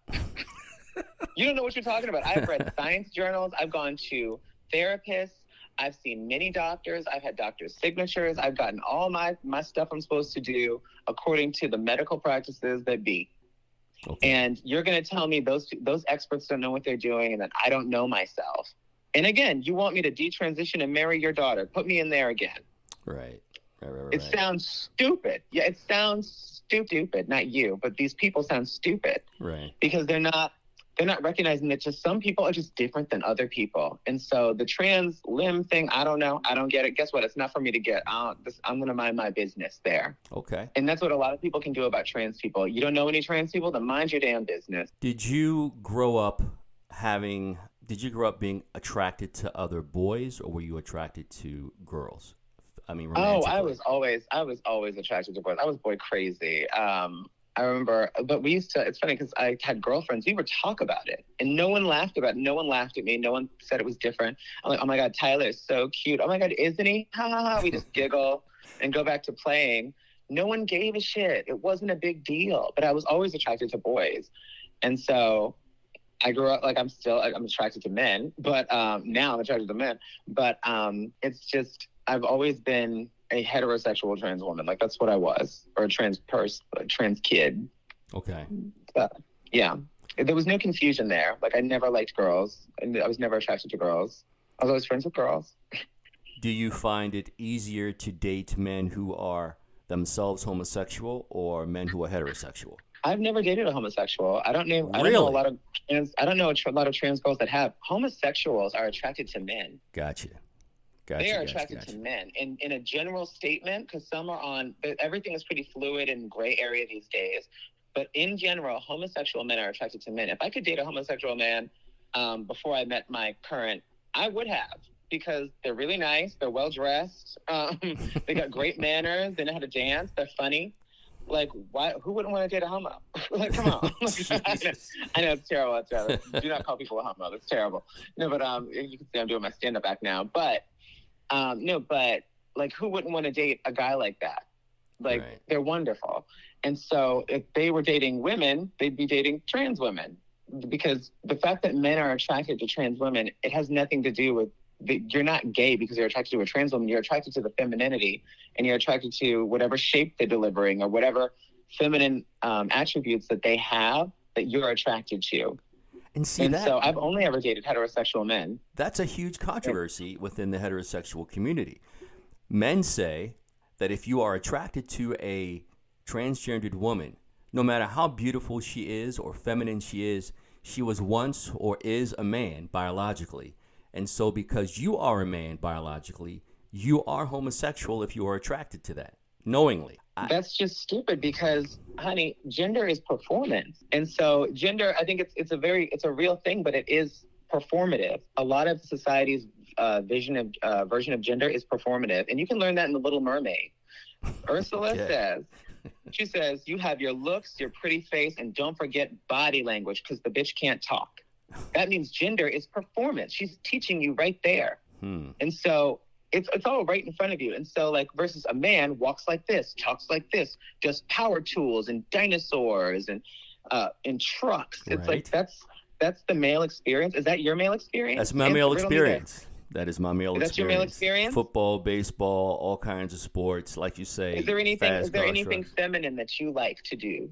You don't know what you're talking about. I've read science journals. I've gone to therapists. I've seen many doctors. I've had doctors' signatures. I've gotten all my, my stuff I'm supposed to do according to the medical practices that be. Okay. And you're going to tell me those those experts don't know what they're doing and that I don't know myself. And again, you want me to detransition and marry your daughter. Put me in there again. Right. Right, right, right. It sounds stupid. Yeah, it sounds stupid. Not you, but these people sound stupid. Right. Because they're not... They're not recognizing that just some people are just different than other people. And so the trans limb thing, I don't know. I don't get it. Guess what? It's not for me to get. I this, I'm going to mind my business there. Okay. And that's what a lot of people can do about trans people. You don't know any trans people? Then mind your damn business. Did you grow up having, did you grow up being attracted to other boys or were you attracted to girls? I mean, oh, I was always, I was always attracted to boys. I was boy crazy. Um, I remember, but we used to, it's funny because I had girlfriends, we would talk about it and no one laughed about it. No one laughed at me. No one said it was different. I'm like, oh my God, Tyler is so cute. Oh my God, isn't he? Ha ha ha. We just giggle and go back to playing. No one gave a shit. It wasn't a big deal, but I was always attracted to boys. And so I grew up, like I'm still, I'm attracted to men, but um, now I'm attracted to men. But um, it's just, I've always been a heterosexual trans woman. Like that's what I was, or a trans person, a trans kid. Okay. But, yeah. There was no confusion there. Like I never liked girls. And I was never attracted to girls. I was always friends with girls. Do you find it easier to date men who are themselves homosexual or men who are heterosexual? I've never dated a homosexual. I don't know. I really? don't know a lot of trans. I don't know a, tr- a lot of trans girls that have. Homosexuals are attracted to men. Gotcha. Gotcha, they are gotcha, attracted gotcha. to men. In in a general statement, because some are on, everything is pretty fluid and gray area these days. But in general, homosexual men are attracted to men. If I could date a homosexual man um, before I met my current, I would have, because they're really nice. They're well dressed. Um, they got great manners. They know how to dance. They're funny. Like, why? Who wouldn't want to date a homo? Like, come on. I, know, I know it's terrible. It's terrible. Do not call people a homo. That's terrible. No, but um, you can see I'm doing my stand-up act now. But Um, no, but like, who wouldn't want to date a guy like that? Like, right. They're wonderful. And so if they were dating women, they'd be dating trans women, because the fact that men are attracted to trans women, it has nothing to do with, the, you're not gay because you're attracted to a trans woman. You're attracted to the femininity, and you're attracted to whatever shape they're delivering or whatever feminine um, attributes that they have that you're attracted to. And, see and that, so I've only ever dated heterosexual men. That's a huge controversy within the heterosexual community. Men say that if you are attracted to a transgendered woman, no matter how beautiful she is or feminine she is, she was once or is a man biologically. And so because you are a man biologically, you are homosexual if you are attracted to that. knowingly. I, That's just stupid because, honey, gender is performance. And so gender, I think it's it's a very, it's a real thing, but it is performative. A lot of society's uh, vision of uh, version of gender is performative. And you can learn that in The Little Mermaid. Ursula Okay. says, she says, you have your looks, your pretty face, and don't forget body language because the bitch can't talk. That means gender is performance. She's teaching you right there. hmm. And so it's it's all right in front of you. And so like versus a man walks like this, talks like this, does power tools and dinosaurs and uh and trucks. It's Right. like that's that's the male experience. Is that your male experience? That's my Answer, male riddle me that. experience. That is my male Is that experience. your male experience? Football, baseball, all kinds of sports, like you say. Is there anything fast is there car anything trucks. feminine that you like to do?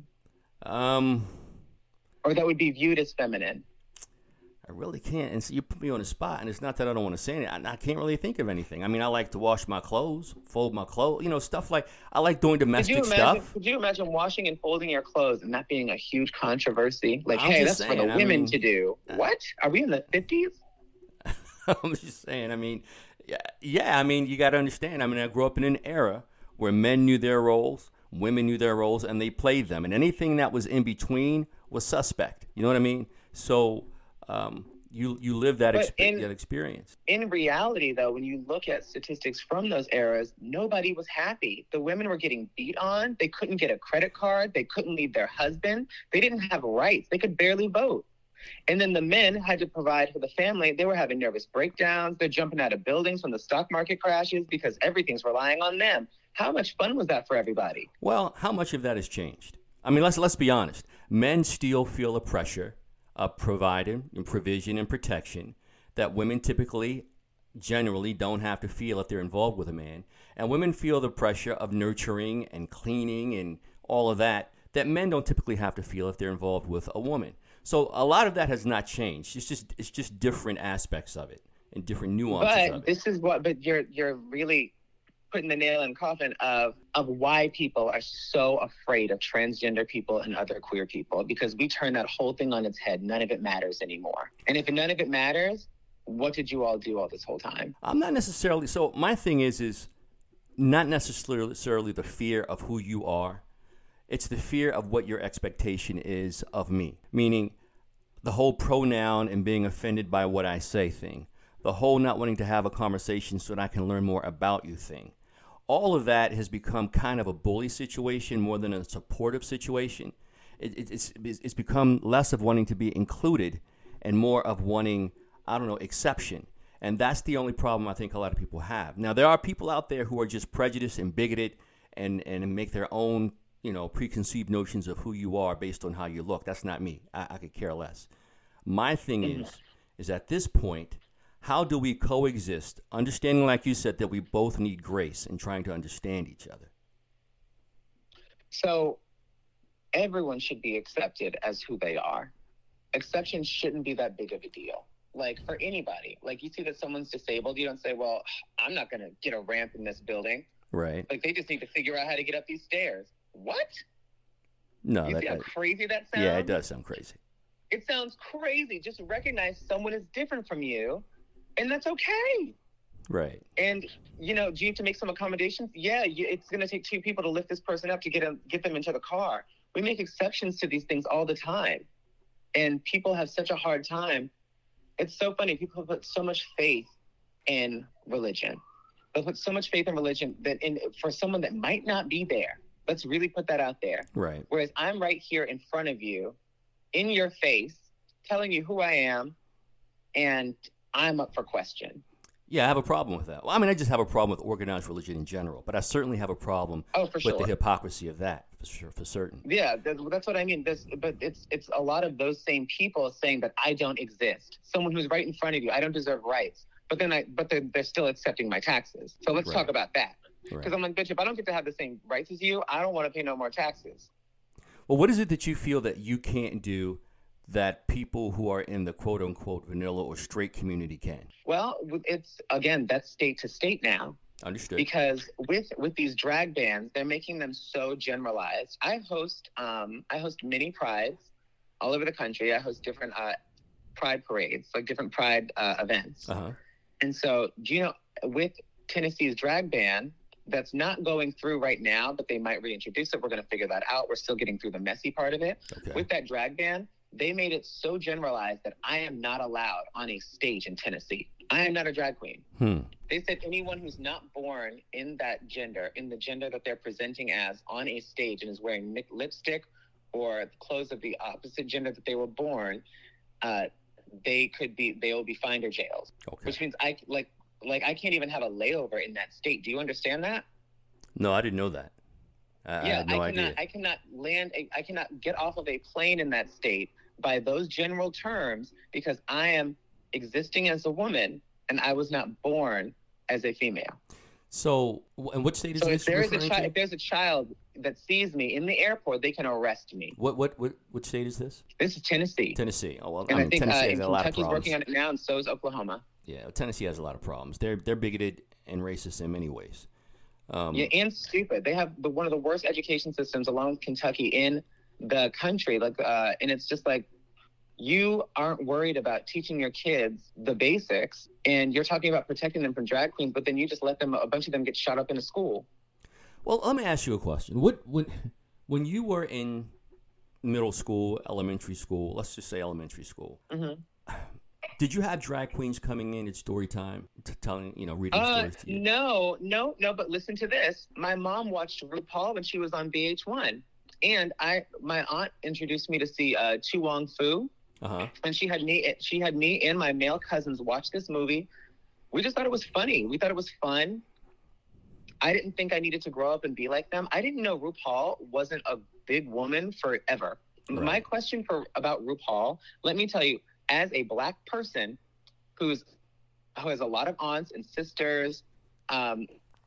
Um, Or that would be viewed as feminine? I really can't. And so you put me on the spot, and it's not that I don't want to say it. I, I can't really think of anything. I mean, I like to wash my clothes, fold my clothes, you know, stuff like I like doing Could you domestic imagine stuff. could you imagine washing and folding your clothes and that being a huge controversy? Like, I'm hey, just that's for saying, the I women mean, to do. uh, What? Are we in the fifties? I'm just saying. I mean, yeah, yeah. I mean, you got to understand. I mean, I grew up in an era where men knew their roles, women knew their roles, and they played them. And anything that was in between was suspect. You know what I mean? So um, you you live that, But exp- in- that experience. In reality, though, when you look at statistics from those eras, nobody was happy. The women were getting beat on. They couldn't get a credit card. They couldn't leave their husband. They didn't have rights. They could barely vote. And then the men had to provide for the family. They were having nervous breakdowns. They're jumping out of buildings when the stock market crashes because everything's relying on them. How much fun was that for everybody? Well, how much of that has changed? I mean, let's let's be honest. Men still feel the pressure of providing and provision and protection that women typically, generally, don't have to feel if they're involved with a man. And women feel the pressure of nurturing and cleaning and all of that that men don't typically have to feel if they're involved with a woman. So a lot of that has not changed. It's just it's just different aspects of it and different nuances But of it. this is what. But you're you're really putting the nail in the coffin of of why people are so afraid of transgender people and other queer people, because we turn that whole thing on its head. None of it matters anymore. And if none of it matters, what did you all do all this whole time? I'm not necessarily. So my thing is, is not necessarily necessarily the fear of who you are. It's the fear of what your expectation is of me. Meaning, the whole pronoun and being offended by what I say thing. The whole not wanting to have a conversation so that I can learn more about you thing. All of that has become kind of a bully situation more than a supportive situation. It, it, it's it's become less of wanting to be included and more of wanting, I don't know, exception. And that's the only problem I think a lot of people have. Now, there are people out there who are just prejudiced and bigoted and, and make their own, you know, preconceived notions of who you are based on how you look. That's not me. I, I could care less. My thing is, is at this point, how do we coexist, understanding, like you said, that we both need grace and trying to understand each other? So everyone should be accepted as who they are. Exceptions shouldn't be that big of a deal. Like for anybody, like you see that someone's disabled, you don't say, well, I'm not going to get a ramp in this building. Right. Like they just need to figure out how to get up these stairs. What? No, You that, see how that- crazy that sounds? yeah, it does sound crazy. It sounds crazy. Just recognize someone is different from you, and that's okay. Right. And, you know, do you have to make some accommodations? Yeah, you, it's going to take two people to lift this person up to get them, get them into the car. We make exceptions to these things all the time. And people have such a hard time. It's so funny. People put so much faith in religion. They put so much faith in religion that in for someone that might not be there. Let's really put that out there. Right. Whereas I'm right here in front of you, in your face, telling you who I am, and I'm up for question. Yeah, I have a problem with that. Well, I mean, I just have a problem with organized religion in general, but I certainly have a problem Oh, for with sure. the hypocrisy of that, for sure, for certain. Yeah, that's, that's what I mean. This, but it's it's a lot of those same people saying that I don't exist. Someone who's right in front of you, I don't deserve rights. But then I, but they're, they're still accepting my taxes. So let's Right. talk about that. Right. Because I'm like, bitch, if I don't get to have the same rights as you, I don't want to pay no more taxes. Well, what is it that you feel that you can't do that people who are in the quote unquote vanilla or straight community can? Well, it's again, that's state to state now. Understood. Because with with these drag bands, they're making them so generalized. I host um I host mini prides all over the country. I host different uh pride parades, like different pride uh, events. Uh huh. And so, do you know, with Tennessee's drag ban, that's not going through right now, but they might reintroduce it. We're going to figure that out. We're still getting through the messy part of it. Okay. With that drag ban, they made it so generalized that I am not allowed on a stage in Tennessee. I am not a drag queen. Hmm. They said anyone who's not born in that gender, in the gender that they're presenting as on a stage and is wearing lipstick or clothes of the opposite gender that they were born, uh, they could be, they will be fined or jailed. Okay. Which means I like, like I can't even have a layover in that state. Do you understand that? No, I didn't know that. I, yeah, I had no I cannot, idea. I cannot land, a, I cannot get off of a plane in that state by those general terms because I am existing as a woman and I was not born as a female. So, and what state is so this if there is a referring chi- to? if there's a child that sees me in the airport, they can arrest me. What, what, what, what state is this? This is Tennessee. Tennessee. Oh, well, And I I, mean, think uh, Tennessee and has a lot of Kentucky's problems. working on it now, and so is Oklahoma. Yeah, Tennessee has a lot of problems. They're they're bigoted and racist in many ways. Um, Yeah, and stupid. They have the, one of the worst education systems, along with Kentucky, in the country. Like, uh, and it's just like, you aren't worried about teaching your kids the basics, and you're talking about protecting them from drag queens, but then you just let them, a bunch of them get shot up in a school. Well, let me ask you a question. What when when you were in middle school, elementary school, let's just say elementary school, Mm-hmm. did you have drag queens coming in at story time, t- telling you know reading Uh, stories to you? no, no, no. But listen to this. My mom watched RuPaul when she was on V H one, and I, my aunt introduced me to see uh, Tu Wong Fu, Uh huh. and she had me, she had me and my male cousins watch this movie. We just thought it was funny. We thought it was fun. I didn't think I needed to grow up and be like them. I didn't know RuPaul wasn't a big woman forever. Right. My question for about RuPaul, let me tell you, as a Black person who's who has a lot of aunts and sisters, um,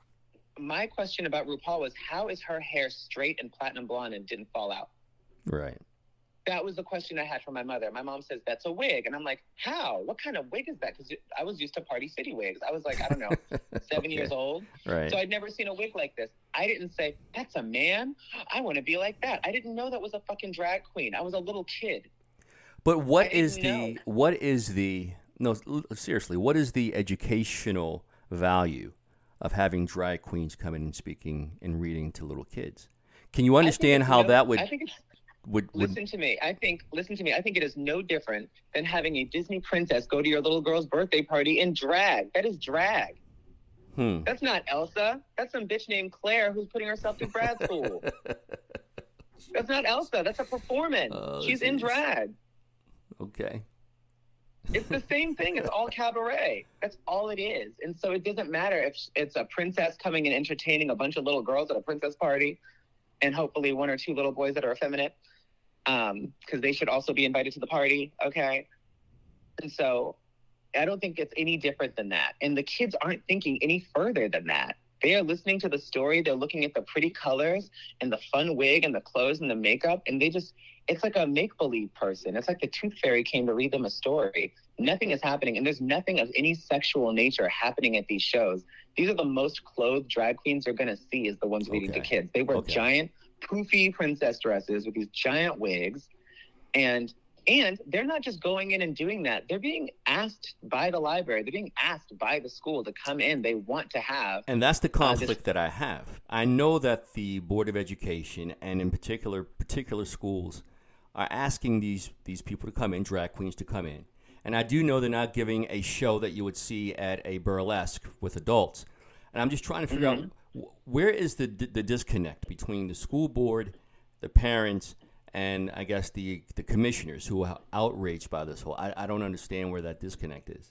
my question about RuPaul was, how is her hair straight and platinum blonde and didn't fall out? Right. That was the question I had from my mother. My mom says, that's a wig. And I'm like, how? What kind of wig is that? Because I was used to Party City wigs. I was like, I don't know, seven Okay. years old. Right. So I'd never seen a wig like this. I didn't say, that's a man. I want to be like that. I didn't know that was a fucking drag queen. I was a little kid. But what I is the didn't know. what is the no l- seriously? What is the educational value of having drag queens coming and speaking and reading to little kids? Can you I think understand it's how no- that would I think it's, would, would listen to me. I think, listen to me. I think it is no different than having a Disney princess go to your little girl's birthday party in drag. That is drag. hmm. That's not Elsa. That's some bitch named Claire who's putting herself through grad school. That's not Elsa. That's a performance. Oh, She's in geez. drag. Okay. It's the same thing. It's all cabaret. That's all it is. And so it doesn't matter if it's a princess coming and entertaining a bunch of little girls at a princess party and hopefully one or two little boys that are effeminate, um, because they should also be invited to the party, okay? And so I don't think it's any different than that. And the kids aren't thinking any further than that. They are listening to the story. They're looking at the pretty colors and the fun wig and the clothes and the makeup. And they just, it's like a make-believe person. It's like the tooth fairy came to read them a story. Nothing is happening. And there's nothing of any sexual nature happening at these shows. These are the most clothed drag queens you're going to see is the ones reading Okay. to kids. They wear Okay. giant, poofy princess dresses with these giant wigs. And And they're not just going in and doing that. They're being asked by the library. They're being asked by the school to come in. They want to have. And that's the Uh, conflict this- that I have. I know that the Board of Education and in particular particular schools are asking these these people to come in, drag queens to come in. And I do know they're not giving a show that you would see at a burlesque with adults. And I'm just trying to figure Mm-hmm. out wh- where is the the disconnect between the school board, the parents, and I guess the the commissioners who are outraged by this whole. I, I don't understand where that disconnect is.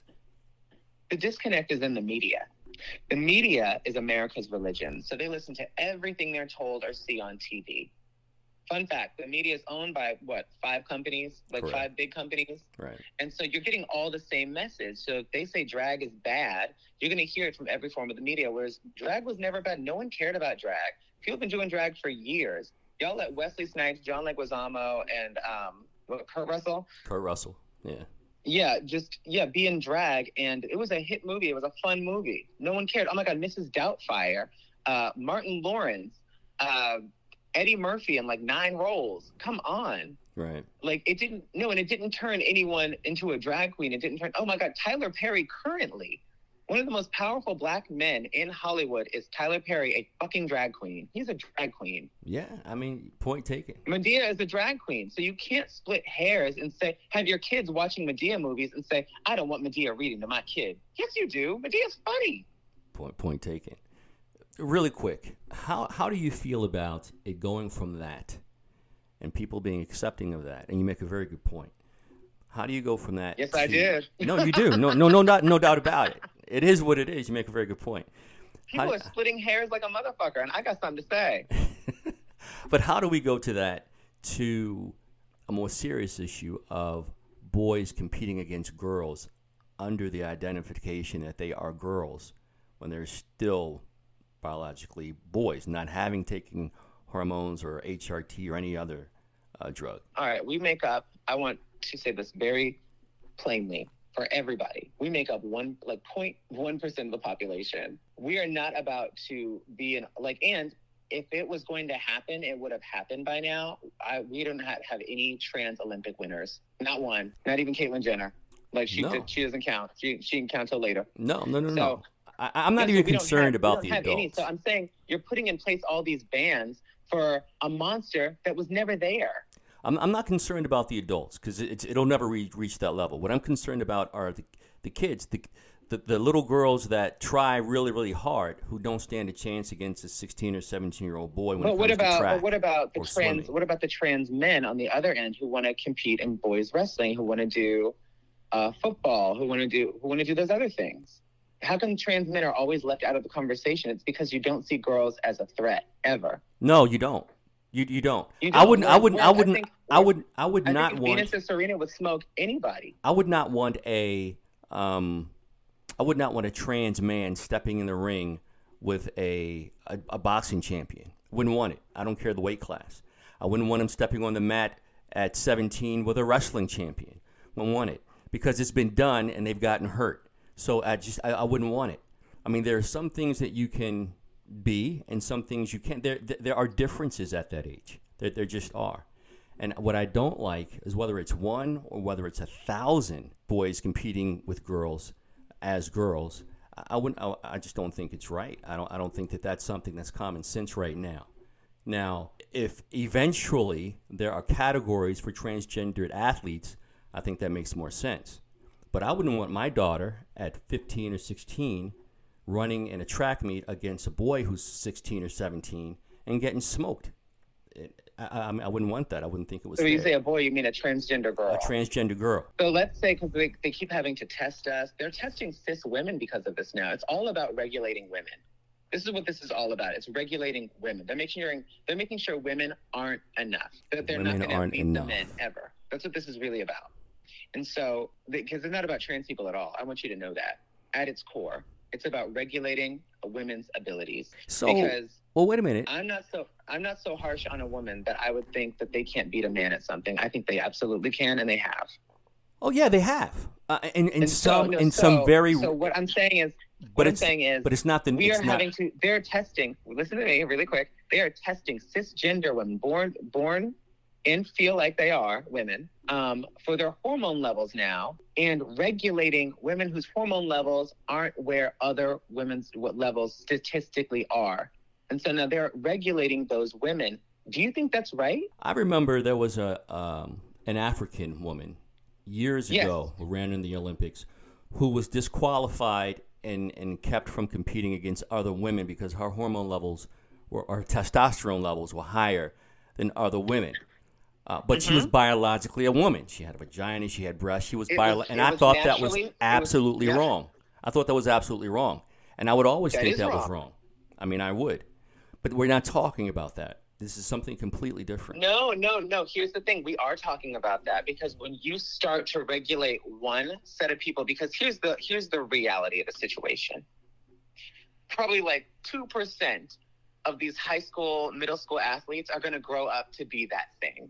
The disconnect is in the media. The media is America's religion. So they listen to everything they're told or see on T V. Fun fact, the media is owned by, what, five companies? Like Correct. five big companies? Right. And so you're getting all the same message. So if they say drag is bad, you're going to hear it from every form of the media, whereas drag was never bad. No one cared about drag. People have been doing drag for years. Y'all let Wesley Snipes, John Leguizamo, and um, what, Kurt Russell? Kurt Russell. Yeah. Yeah, just, yeah, be in drag. And it was a hit movie. It was a fun movie. No one cared. Oh, my God, Missus Doubtfire, uh, Martin Lawrence, uh, Eddie Murphy in like nine roles. Come on. Right. Like, it didn't, no, and it didn't turn anyone into a drag queen. It didn't turn, oh, my God, Tyler Perry currently One of the most powerful black men in Hollywood is Tyler Perry, a fucking drag queen. He's a drag queen. Yeah, I mean, point taken. Madea is a drag queen. So you can't split hairs and say, have your kids watching Madea movies and say, I don't want Madea reading to my kid. Yes, you do. Madea's funny. Point, point taken. Really quick, how how do you feel about it going from that and people being accepting of that? And you make a very good point. How do you go from that? Yes, to, I did. No, you do. No, no, no, not, no doubt about it. It is what it is. You make a very good point. People how, are splitting hairs like a motherfucker, and I got something to say. But how do we go to that to a more serious issue of boys competing against girls under the identification that they are girls when they're still biologically boys, not having taken hormones or H R T or any other uh, drug? All right, we make up, I want to say this very plainly for everybody. We make up one, like zero point one percent of the population. We are not about to be in, like, and if it was going to happen, it would have happened by now. I, we don't have, have any trans Olympic winners. Not one. Not even Caitlyn Jenner. Like, she No. did, she doesn't count. She she can count till later. No, no, no, So- no. I, I'm not Yeah, so even we don't concerned have- about we the don't have any. adults. So I'm saying you're putting in place all these bans for a monster that was never there. I'm, I'm not concerned about the adults because it's, it'll never re- reach that level. What I'm concerned about are the, the kids, the, the the little girls that try really, really hard who don't stand a chance against a sixteen or seventeen year old boy when But it what comes to about track but what about the or trans swimming. what about the trans men on the other end who want to compete in boys wrestling, who want to do uh, football, who want to do who want to do those other things? How come trans men are always left out of the conversation? It's because you don't see girls as a threat ever. No, you don't. You you don't. You I don't. wouldn't. I Whereas- wouldn't. I whereas I wouldn't. think- I would. I would I not think if want. Venus and Serena would smoke anybody. I would not want a. Um, I would not want a trans man stepping in the ring with a, a a boxing champion. Wouldn't want it. I don't care the weight class. I wouldn't want him stepping on the mat at seventeen with a wrestling champion. Wouldn't want it because it's been done and they've gotten hurt. So I just I, I wouldn't want it. I mean, there are some things that you can be and some things you can't. There there are differences at that age. There there just are. And what I don't like is whether it's one or whether it's a thousand boys competing with girls as girls. I, I wouldn't. I, I just don't think it's right. I don't. I don't think that that's something that's common sense right now. Now, if eventually there are categories for transgendered athletes, I think that makes more sense. But I wouldn't want my daughter at fifteen or sixteen running in a track meet against a boy who's sixteen or seventeen and getting smoked. It, I, I, I wouldn't want that. I wouldn't think it was So fair. you say a boy, you mean a transgender girl? A transgender girl. So let's say, because they, they keep having to test us, they're testing cis women because of this now. It's all about regulating women. This is what this is all about. It's regulating women. They're making sure they're making sure women aren't enough. That they're Women not going aren't to beat enough. the men ever. That's what this is really about. And so, because it's not about trans people at all. I want you to know that. At its core, it's about regulating a women's abilities. So, because well, wait a minute. I'm not so I'm not so harsh on a woman that I would think that they can't beat a man at something. I think they absolutely can, and they have. Oh yeah, they have. Uh, in in And so- some no, in so- some very. So what I'm saying is, but what I'm it's saying is, but it's not the. we it's are not, having to. They're testing. Listen to me really quick. They are testing cisgender women, born born and feel like they are women, um, for their hormone levels now, and regulating women whose hormone levels aren't where other women's what levels statistically are. And so now they're regulating those women. Do you think that's right? I remember there was a um, an African woman years Yes. ago who ran in the Olympics who was disqualified and, and kept from competing against other women because her hormone levels were, or testosterone levels were higher than other women. Uh, but she was biologically a woman. She had a vagina, she had breasts, she was It bio- was- and it I was thought that was naturally- it was- absolutely yeah. wrong. I thought that was absolutely wrong. And I would always That think is that was wrong. wrong. I mean, I would. But we're not talking about that. This is something completely different. No, no, no. Here's the thing. We are talking about that because when you start to regulate one set of people, because here's the here's the reality of the situation. Probably like two percent of these high school, middle school athletes are going to grow up to be that thing.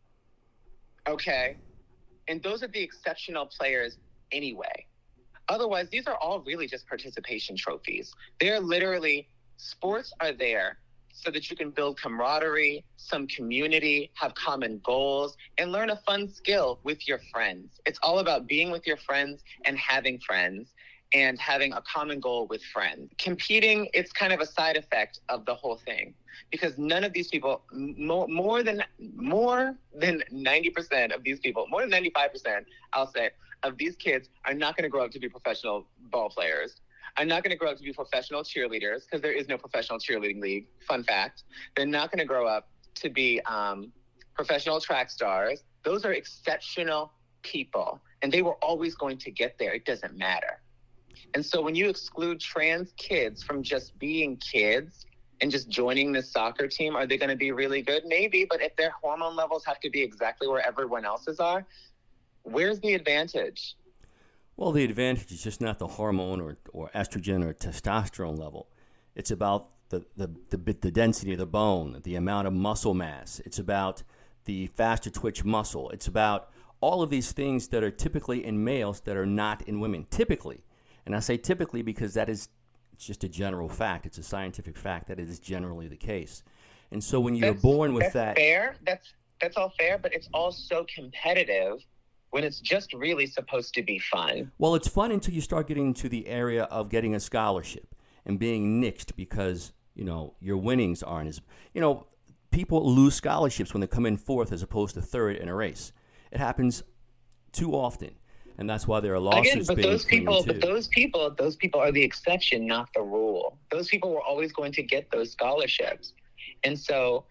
Okay? And those are the exceptional players anyway. Otherwise, these are all really just participation trophies. They're literally, sports are there so that you can build camaraderie, some community, have common goals, and learn a fun skill with your friends. It's all about being with your friends and having friends and having a common goal with friends. Competing, it's kind of a side effect of the whole thing, because none of these people, more, more than more than ninety percent of these people, more than ninety-five percent, I'll say, of these kids are not going to grow up to be professional ball players. Are not going to grow up to be professional cheerleaders, because there is no professional cheerleading league. Fun fact. They're not going to grow up to be um, professional track stars. Those are exceptional people, and they were always going to get there. It doesn't matter. And so when you exclude trans kids from just being kids and just joining this soccer team, are they going to be really good? Maybe, but if their hormone levels have to be exactly where everyone else's are, where's the advantage? Well, the advantage is just not the hormone or, or estrogen or testosterone level. It's about the, the, the, the density of the bone, the amount of muscle mass. It's about the faster twitch muscle. It's about all of these things that are typically in males that are not in women, typically. And I say typically because that is it's just a general fact. It's a scientific fact that it is generally the case. And so when you're that's, born with that's that... fair. That's, that's all fair, but it's all so competitive when it's just really supposed to be fun. Well, it's fun until you start getting into the area of getting a scholarship and being nixed because, you know, your winnings aren't as... You know, people lose scholarships when they come in fourth as opposed to third in a race. It happens too often. And that's why there are lawsuits Again, but being those people, too. but those people, those people are the exception, not the rule. Those people were always going to get those scholarships, and so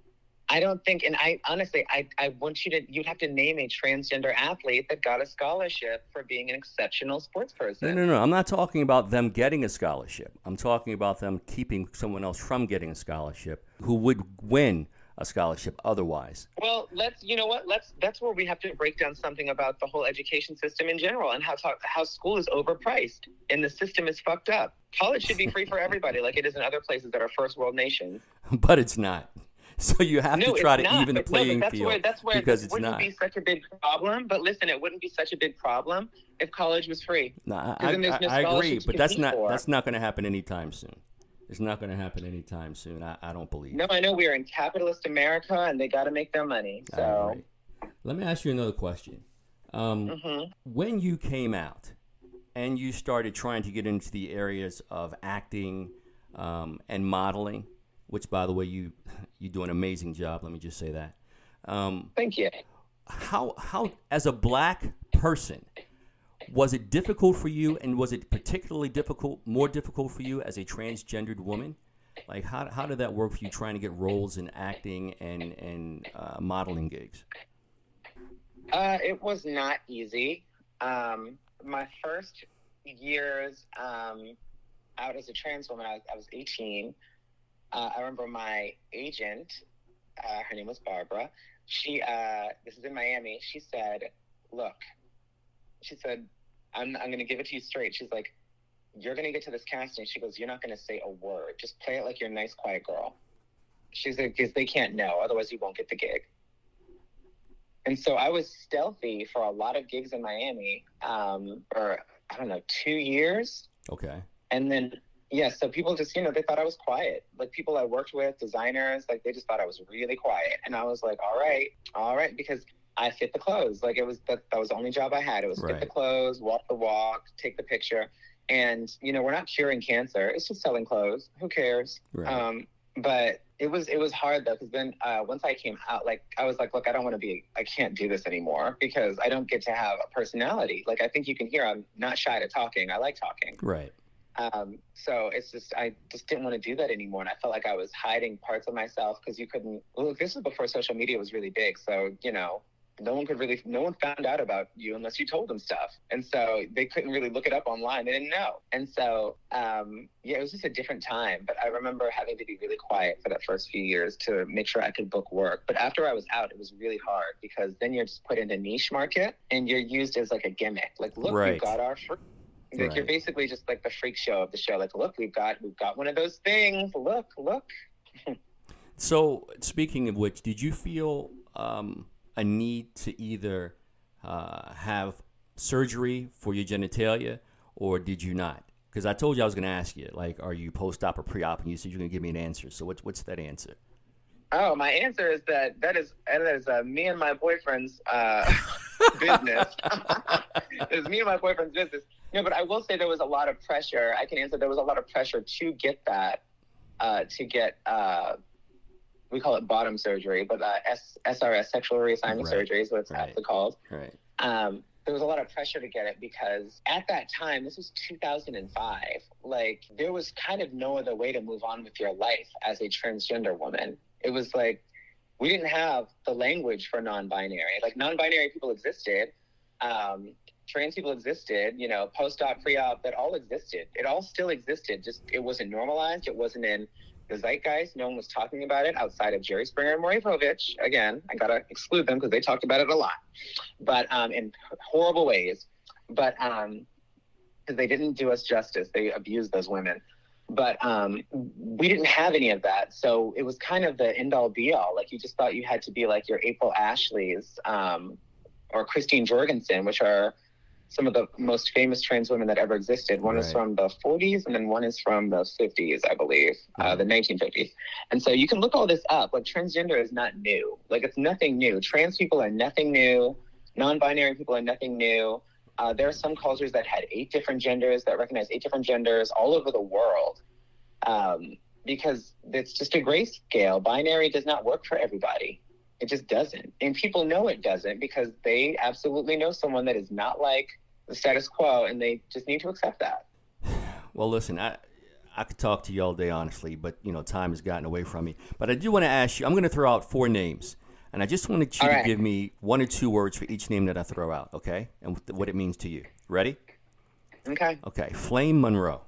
I don't think. And I honestly, I, I want you to. You'd have to name a transgender athlete that got a scholarship for being an exceptional sports person. No, no, no. I'm not talking about them getting a scholarship. I'm talking about them keeping someone else from getting a scholarship who would win a scholarship otherwise. Well, let's, you know what, let's, that's where we have to break down something about the whole education system in general and how talk, how school is overpriced and the system is fucked up. College should be free for everybody like it is in other places that are first world nations. But it's not. So you have no, to try to not. even the but playing no, that's field where, that's where because it it's wouldn't not. be such a big problem. But listen, it wouldn't be such a big problem if college was free. No, I, I, no I, I agree, but that's not for. that's not going to happen anytime soon. It's not going to happen anytime soon. I, I don't believe. No, I know we're in capitalist America, and they got to make their money. So, let me ask you another question. Um, mm-hmm. When you came out and you started trying to get into the areas of acting um, and modeling, which, by the way, you you do an amazing job. Let me just say that. Um, Thank you. How how as a black person, was it difficult for you, and was it particularly difficult, more difficult for you as a transgendered woman? Like, how how did that work for you trying to get roles in acting and and uh, modeling gigs? Uh, it was not easy. Um, my first years um, out as a trans woman, I, I was eighteen. Uh, I remember my agent, uh, her name was Barbara. She, uh, this is in Miami. She said, "Look," she said, I'm, I'm going to give it to you straight. She's like, "You're going to get to this casting." She goes, "You're not going to say a word. Just play it like you're a nice, quiet girl." She's like, "Because they can't know. Otherwise, you won't get the gig." And so I was stealthy for a lot of gigs in Miami um, for, I don't know, two years. Okay. And then, yeah, so people just, you know, they thought I was quiet. Like, people I worked with, designers, like, they just thought I was really quiet. And I was like, all right, all right, because I fit the clothes. Like, it was, that, that was the only job I had. It was right. fit the clothes, walk the walk, take the picture. And, you know, we're not curing cancer. It's just selling clothes. Who cares? Right. Um, but it was, it was hard, though, because then uh, once I came out, like, I was like, look, I don't want to be, I can't do this anymore because I don't get to have a personality. Like, I think you can hear I'm not shy to talking. I like talking. Right. Um, so it's just, I just didn't want to do that anymore. And I felt like I was hiding parts of myself because you couldn't, look, this was before social media was really big. So, you know, no one could really, no one found out about you unless you told them stuff. And so they couldn't really look it up online. They didn't know. And so, um, yeah, it was just a different time. But I remember having to be really quiet for that first few years to make sure I could book work. But after I was out, it was really hard because then you're just put in a niche market and you're used as like a gimmick. Like, look, right. we've got our free. Like, right. You're basically just like the freak show of the show. Like, look, we've got we've got one of those things. Look, look. So, speaking of which, did you feel um, a need to either uh, have surgery for your genitalia, or did you not? Because I told you I was going to ask you, like, are you post-op or pre-op? And you said you're going to give me an answer. So, what's what's that answer? Oh, my answer is that that is that is uh, me and my boyfriend's uh, business. It was me and my boyfriend's business. No, but I will say there was a lot of pressure. I can answer there was a lot of pressure to get that, uh, to get, uh, we call it bottom surgery, but uh, S- SRS, sexual reassignment right. surgery is what it's right. actually called. Right. Um, there was a lot of pressure to get it because at that time, this was two thousand five, like there was kind of no other way to move on with your life as a transgender woman. It was like, we didn't have the language for non-binary. Like non-binary people existed, um, trans people existed, you know, post-op, pre-op, that all existed. It all still existed, just it wasn't normalized. It wasn't in the zeitgeist. No one was talking about it outside of Jerry Springer and Maury Povich. Again, I gotta exclude them because they talked about it a lot, but um, in horrible ways. But um, because they didn't do us justice, they abused those women. But um, we didn't have any of that, so it was kind of the end all be all. Like you just thought you had to be like your April Ashleys um, or Christine Jorgensen, which are some of the most famous trans women that ever existed. One right. is from the forties, and then one is from the fifties, I believe, mm-hmm. uh, the nineteen fifties. And so you can look all this up. Like transgender is not new. Like it's nothing new. Trans people are nothing new. Non-binary people are nothing new. Uh, there are some cultures that had eight different genders, that recognize eight different genders all over the world, um, because it's just a grayscale. Binary does not work for everybody. It just doesn't. And people know it doesn't because they absolutely know someone that is not like the status quo, and they just need to accept that. Well, listen, I I could talk to you all day, honestly, but, you know, time has gotten away from me. But I do want to ask you, I'm going to throw out four names. And I just wanted you All to right. give me one or two words for each name that I throw out, okay? And what it means to you. Ready? Okay. Okay. Flame Monroe.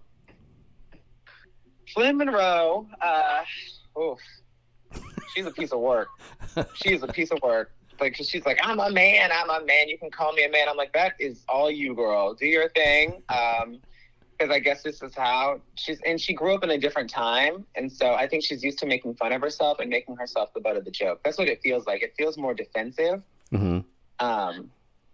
Flame Monroe, uh, oof. She's a piece of work. She's a piece of work. Like, she's like, I'm a man, I'm a man. You can call me a man. I'm like, that is all you, girl. Do your thing. Um, because I guess this is how she's, and she grew up in a different time. And so I think she's used to making fun of herself and making herself the butt of the joke. That's what it feels like. It feels more defensive. Mm-hmm. Um,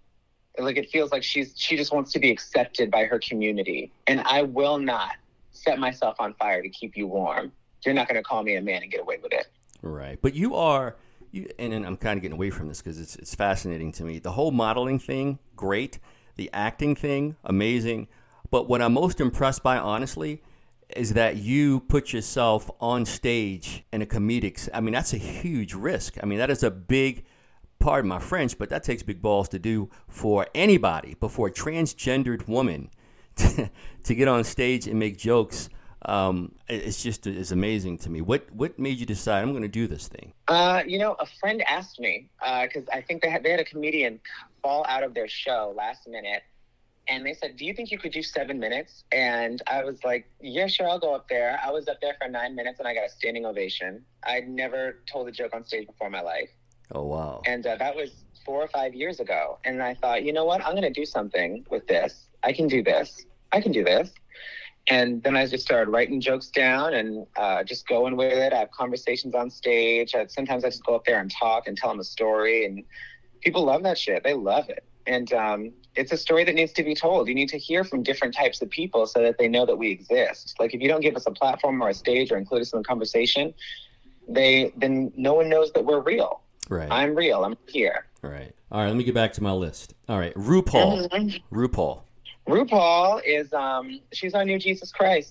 like it feels like she's, she just wants to be accepted by her community. And I will not set myself on fire to keep you warm. You're not going to call me a man and get away with it. Right. But you are, you, and, and I'm kind of getting away from this because it's, it's fascinating to me. The whole modeling thing, great. The acting thing, amazing. But what I'm most impressed by, honestly, is that you put yourself on stage in a comedic. I mean, that's a huge risk. I mean, that is a big, pardon my French, but that takes big balls to do for anybody. But for a transgendered woman to, to get on stage and make jokes, um, it's just it's amazing to me. What what made you decide I'm going to do this thing? Uh, you know, a friend asked me because uh, I think they had they had a comedian fall out of their show last minute. And they said, do you think you could do seven minutes? And I was like, yeah, sure, I'll go up there. I was up there for nine minutes and I got a standing ovation. I'd never told a joke on stage before in my life. Oh, wow. And uh, that was four or five years ago. And I thought, you know what? I'm going to do something with this. I can do this. I can do this. And then I just started writing jokes down and uh, just going with it. I have conversations on stage. I, sometimes I just go up there and talk and tell them a story. And people love that shit. They love it. And um, it's a story that needs to be told. You need to hear from different types of people so that they know that we exist. Like if you don't give us a platform or a stage or include us in the conversation, they then no one knows that we're real. Right. I'm real. I'm here. Right. All right. Let me get back to my list. All right. RuPaul. Mm-hmm. RuPaul. RuPaul is um she's our new Jesus Christ.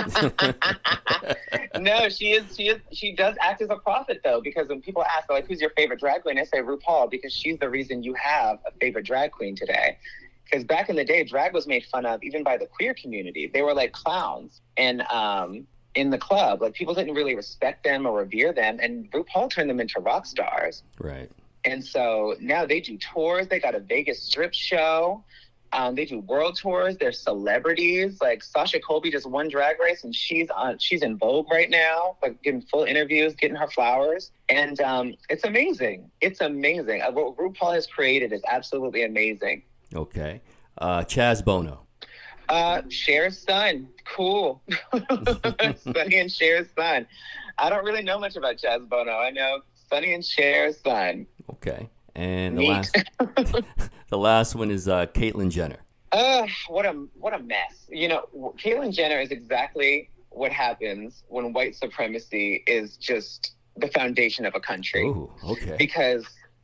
No, she is she is she does act as a prophet though, because when people ask like who's your favorite drag queen, I say RuPaul because she's the reason you have a favorite drag queen today. Because back in the day, drag was made fun of even by the queer community. They were like clowns and um in the club. Like people didn't really respect them or revere them, and RuPaul turned them into rock stars. Right. And so now they do tours. They got a Vegas strip show. Um, they do world tours. They're celebrities. Like Sasha Colby just won Drag Race, and she's on. She's in Vogue right now, like getting full interviews, getting her flowers, and um, it's amazing. It's amazing. Uh, what RuPaul has created is absolutely amazing. Okay, uh, Chaz Bono. Uh, Cher's son, cool. Sonny and Cher's son. I don't really know much about Chaz Bono. I know Sonny and Cher's son. Okay. And the last, the last one is uh, Caitlyn Jenner. Uh, what a what a mess. You know, Caitlyn Jenner is exactly what happens when white supremacy is just the foundation of a country. Ooh, okay. Because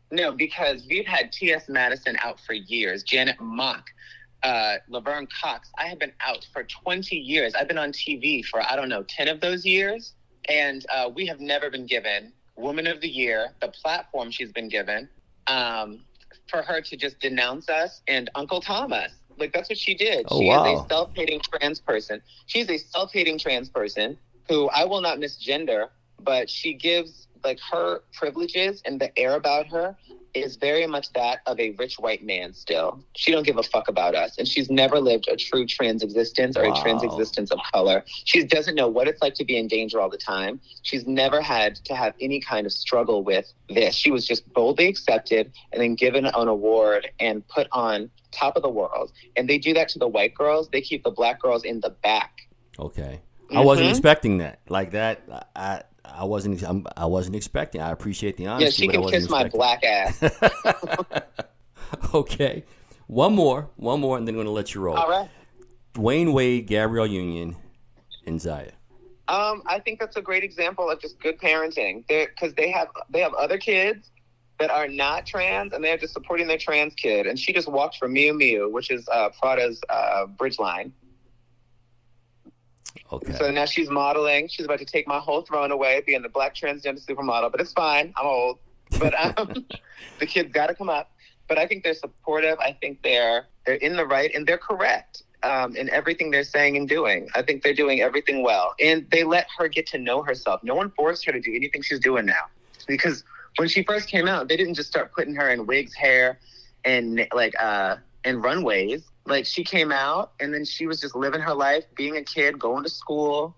No, because we've had T S. Madison out for years, Janet Mock, uh, Laverne Cox. I have been out for twenty years. I've been on T V for, I don't know, ten of those years. And uh, we have never been given Woman of the Year, the platform she's been given, um, for her to just denounce us and Uncle Thomas. Like, that's what she did. Oh, she wow. is a self-hating trans person. She's a self-hating trans person who I will not misgender, but she gives, like, her privileges and the air about her is very much that of a rich white man still. She don't give a fuck about us. And she's never lived a true trans existence or Wow. a trans existence of color. She doesn't know what it's like to be in danger all the time. She's never had to have any kind of struggle with this. She was just boldly accepted and then given an award and put on top of the world. And they do that to the white girls. They keep the black girls in the back. Okay. I wasn't Mhm. expecting that. Like that, I I wasn't I'm, I wasn't expecting. I appreciate the honesty. Yeah, she but I can wasn't kiss my expecting. black ass. Okay. One more, one more, and then I'm going to let you roll. All right. Dwayne Wade, Gabrielle Union, and Zaya. Um, I think that's a great example of just good parenting. Because they have they have other kids that are not trans, and they're just supporting their trans kid. And she just walked for Miu Miu, which is uh, Prada's uh, bridge line. Okay. So now she's modeling. She's about to take my whole throne away, being the black transgender supermodel. But it's fine. I'm old. But um, the kids got to come up. But I think they're supportive. I think they're they're in the right, and they're correct um, in everything they're saying and doing. I think they're doing everything well. And they let her get to know herself. No one forced her to do anything she's doing now. Because when she first came out, they didn't just start putting her in wigs, hair, and like uh, and runways. Like, she came out, and then she was just living her life, being a kid, going to school,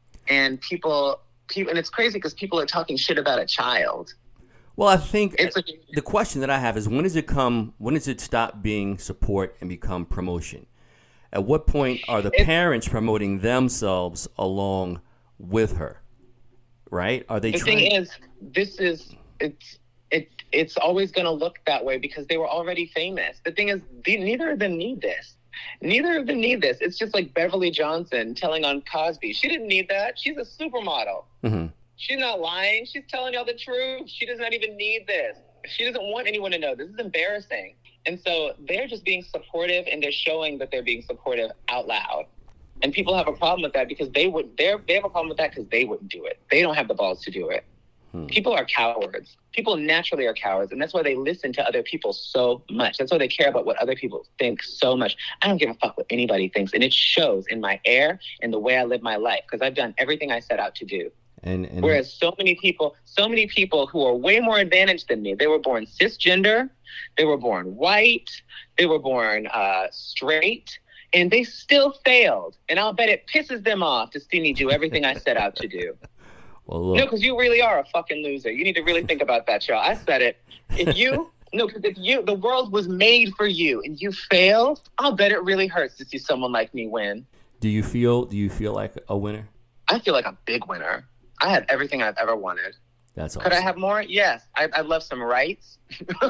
and people, people and it's crazy because people are talking shit about a child. Well, I think It's a, the question that I have is when does it come? When does it stop being support and become promotion? At what point are the It's- parents promoting themselves along with her? Right? Are they the trying? thing is, this is it's it it's always going to look that way because they were already famous. The thing is, the, neither of them need this. Neither of them need this. It's just like Beverly Johnson telling on Cosby. She didn't need that. She's a supermodel. Mm-hmm. She's not lying. She's telling y'all the truth. She does not even need this. She doesn't want anyone to know. This is embarrassing. And so they're just being supportive, and they're showing that they're being supportive out loud. And people have a problem with that because they would. They're they have a problem with that because they wouldn't do it. They don't have the balls to do it. Hmm. People are cowards. People naturally are cowards, and that's why they listen to other people so much. That's why they care about what other people think so much. I don't give a fuck what anybody thinks, and it shows in my air and the way I live my life because I've done everything I set out to do. And, and Whereas so many people, so many people who are way more advantaged than me, they were born cisgender, they were born white, they were born uh, straight, and they still failed. And I'll bet it pisses them off to see me do everything I set out to do. Well, look. No, because you really are a fucking loser. You need to really think about that, y'all. I said it. If you, no, because if you, the world was made for you and you failed, I'll bet it really hurts to see someone like me win. Do you feel, do you feel like a winner? I feel like a big winner. I have everything I've ever wanted. That's awesome. Could I have more? Yes. I, I'd love some rights.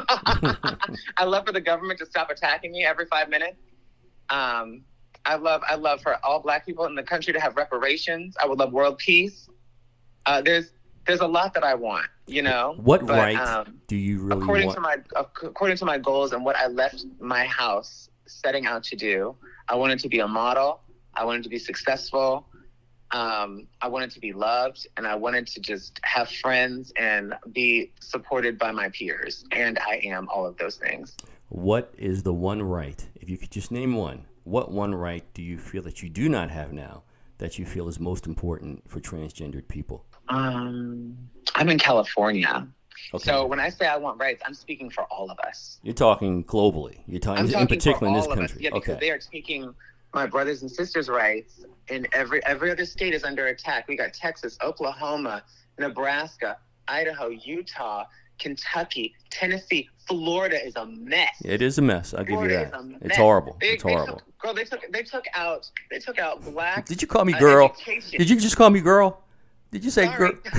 I love for the government to stop attacking me every five minutes. Um, I love I love for all black people in the country to have reparations. I would love world peace. Uh, there's there's a lot that I want, you know. What but, right um, do you really according want? to my according to my goals and what I left my house setting out to do? I wanted to be a model. I wanted to be successful. Um, I wanted to be loved, and I wanted to just have friends and be supported by my peers. And I am all of those things. What is the one right, if you could just name one, what one right do you feel that you do not have now that you feel is most important for transgendered people? Um, I'm in California. Okay. So when I say I want rights, I'm speaking for all of us. You're talking globally. You're talking, I'm in talking particular for in all this of us. country. Yeah, because okay. they are taking my brothers and sisters' rights, and every every other state is under attack. We got Texas, Oklahoma, Nebraska, Idaho, Utah, Kentucky, Tennessee, Florida is a mess. It is a mess. I'll give Florida you is that. a mess. It's horrible. They, it's they horrible. Took, girl, they took they took out they took out black. Did you call me uh, girl? education. Did you just call me girl? Did you say Sorry. girl?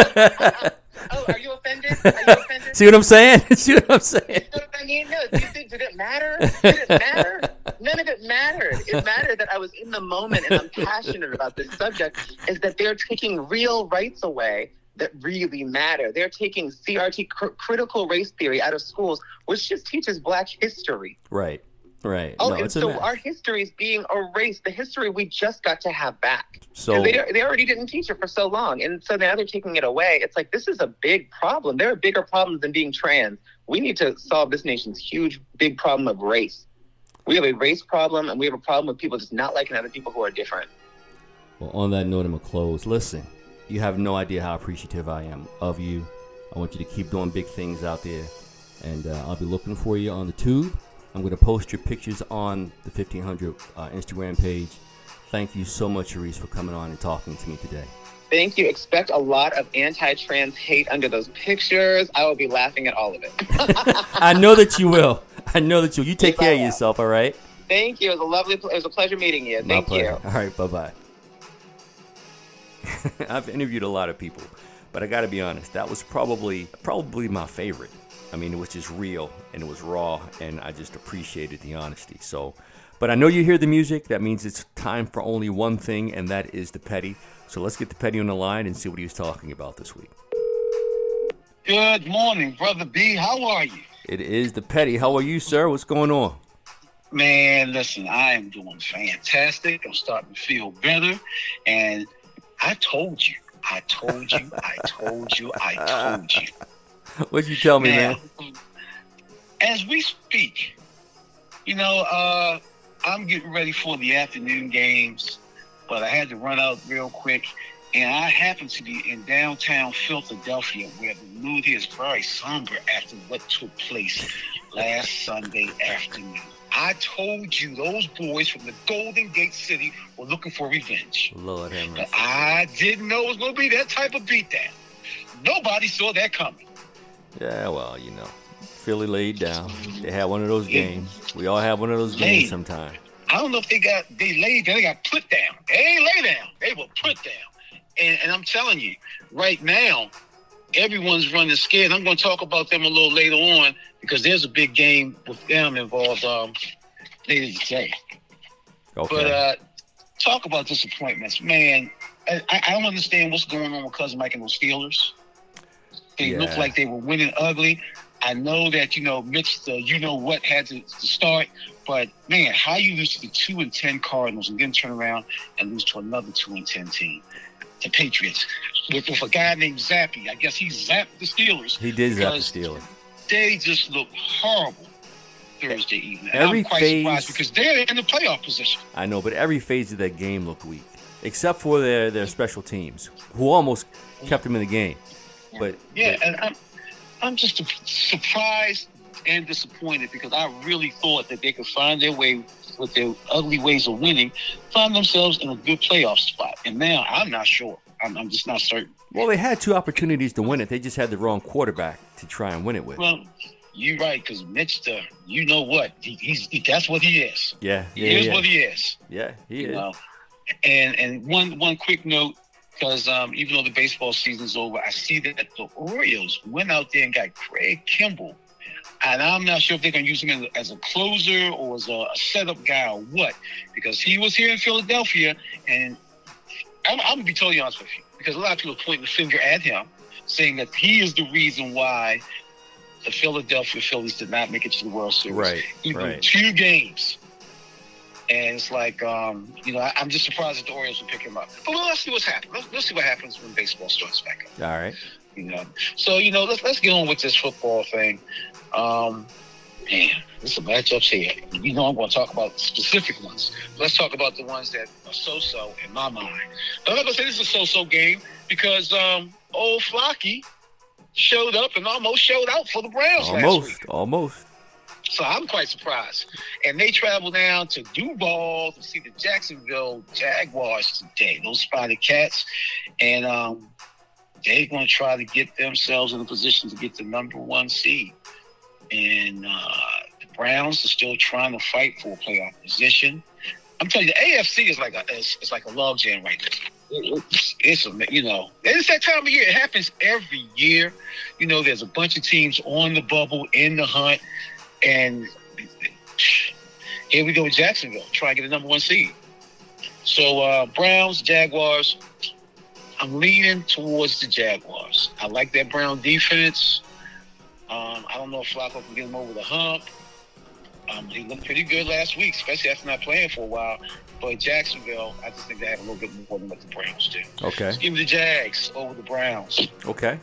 Oh, are you offended? Are you offended? See what I'm saying? See what I'm saying? You know what I mean? No, did, did it matter? Did it matter? None of it mattered. It mattered that I was in the moment and I'm passionate about this subject, is that they're taking real rights away that really matter. They're taking C R T, cr- critical race theory, out of schools, which just teaches Black history. Right, right. Oh, no, and it's a so mess. our history is being erased. The history we just got to have back. So they they already didn't teach it for so long, and so now they're taking it away. It's like, this is a big problem. There are bigger problems than being trans. We need to solve this nation's huge, big problem of race. We have a race problem, and we have a problem with people just not liking other people who are different. Well, on that note, I'm going to close. Listen, you have no idea how appreciative I am of you. I want you to keep doing big things out there, and uh, I'll be looking for you on the tube. I'm going to post your pictures on the fifteen hundred uh, Instagram page. Thank you so much, Arise, for coming on and talking to me today. Thank you. Expect a lot of anti-trans hate under those pictures. I will be laughing at all of it. I know that you will. I know that you will. You take Yes, care I of will. yourself, all right? Thank you. It was a lovely, it was a pleasure meeting you. My Thank pleasure. you. All right, bye-bye. I've interviewed a lot of people, but I got to be honest, that was probably probably my favorite. I mean, it was just real, and it was raw, and I just appreciated the honesty. So, but I know you hear the music. That means it's time for only one thing, and that is the Petty. So let's get the Petty on the line and see what he was talking about this week. Good morning, Brother B. How are you? It is the Petty. How are you, sir? What's going on? Man, listen, I am doing fantastic. I'm starting to feel better. And I told you, I told you, I told you, I told you. What'd you tell me, man? man? As we speak, you know, uh, I'm getting ready for the afternoon games, but I had to run out real quick. And I happen to be in downtown Philadelphia, where the mood is very somber after what took place last Sunday afternoon. I told you those boys from the Golden Gate City were looking for revenge. Lord have mercy. But I didn't know it was going to be that type of beatdown. Nobody saw that coming. Yeah, well, you know, Philly laid down. They had one of those Yeah. games. We all have one of those Laid. games sometime. I don't know if they got they laid down. They got put down. They ain't lay down. They were put down. And, and I'm telling you, right now, everyone's running scared. I'm going to talk about them a little later on because there's a big game with them involved um, later today. Okay. But uh, talk about disappointments, man. I, I don't understand what's going on with Cousin Mike and those Steelers. They Yeah. looked like they were winning ugly. I know that, you know, Mitch, the you know what had to, to start, but man, how you lose to the two and ten Cardinals and then turn around and lose to another two and ten team, the Patriots, with, with a guy named Zappy. I guess he zapped the Steelers. He did zap the because Steelers. They just look horrible Thursday evening. And Every I'm quite phase- surprised because they're in the playoff position. I know, but every phase of that game looked weak, except for their, their special teams, who almost kept them in the game. But Yeah, but- and I'm I'm just surprised and disappointed because I really thought that they could find their way with their ugly ways of winning, find themselves in a good playoff spot. And now I'm not sure. I'm, I'm just not certain. well, they had two opportunities to win it. They just had the wrong quarterback to try and win it with. Well, you're right, because Mitch, the, you know what? He, he's he, that's what he is. yeah, He yeah, is yeah. what he is. yeah, he You is. know? And and one one quick note, because um, even though the baseball season's over, I see that the Orioles went out there and got Craig Kimbrell. And I'm not sure if they're going to use him as a, as a closer or as a, a setup guy or what, because he was here in Philadelphia. And I'm, I'm going to be totally honest with you, because a lot of people are pointing the finger at him, saying that he is the reason why the Philadelphia Phillies did not make it to the World Series. Right, He blew right. two games. And it's like, um, you know, I, I'm just surprised that the Orioles will pick him up. But well, let's see what's happening. Let's, let's see what happens when baseball starts back up. All right. You know, so you know, let's let's get on with this football thing. Um, man, there's some matchups here. You know, I'm going to talk about specific ones. Let's talk about the ones that are so-so in my mind. I'm not going to say this is a so-so game because um, old Flocky showed up and almost showed out for the Browns last week. Almost, almost. So I'm quite surprised. And they travel down to Duval to see the Jacksonville Jaguars today, those Spotted Cats. And um, they're going to try to get themselves in a position to get the number one seed. And uh, the Browns are still trying to fight for a playoff position. I'm telling you, the A F C is like a it's, it's like a log jam right now. It, it's, it's a, you know, it's that time of year. It happens every year. You know, there's a bunch of teams on the bubble, in the hunt. And here we go with Jacksonville, trying to get the number one seed. So uh, Browns, Jaguars, I'm leaning towards the Jaguars. I like that Brown defense. Um, I don't know if Flacco can get him over the hump. Um, he looked pretty good last week, especially after not playing for a while. But Jacksonville, I just think they have a little bit more than what the Browns do. Okay. Let's give me the Jags over the Browns. Okay.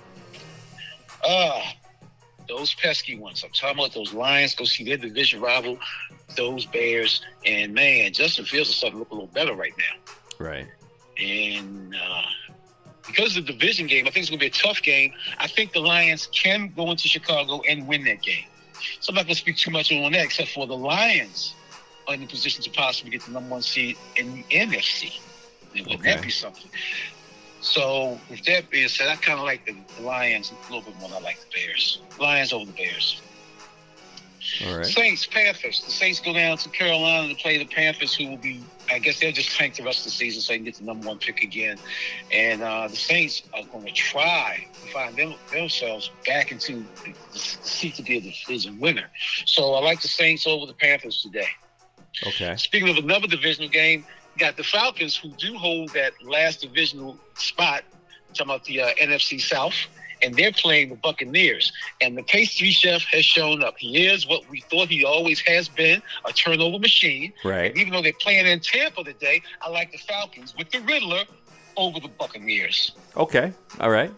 Uh, those pesky ones. I'm talking about those Lions. Go see their division rival, those Bears. And, man, Justin Fields is starting to look a little better right now. Right. And uh, because of the division game, I think it's going to be a tough game. I think the Lions can go into Chicago and win that game. So I'm not going to speak too much on that, except for the Lions are in the position to possibly get the number one seed in the N F C. Wouldn't Okay. that be something? So with that being said, I kind of like the, the Lions a little bit more than I like the Bears. Lions over the Bears. All right. Saints, Panthers. The Saints go down to Carolina to play the Panthers, who will be, I guess they'll just tank the rest of the season so they can get the number one pick again. And uh, the Saints are going to try to find them, themselves back into the, the seat to be a division winner. So I like the Saints over the Panthers today. Okay. Speaking of another divisional game, you got the Falcons, who do hold that last divisional spot, talking about the uh, N F C South. And they're playing the Buccaneers. And the pastry chef has shown up. He is what we thought he always has been, a turnover machine. Right. And even though they're playing in Tampa today, I like the Falcons with the Riddler over the Buccaneers. Okay. All right.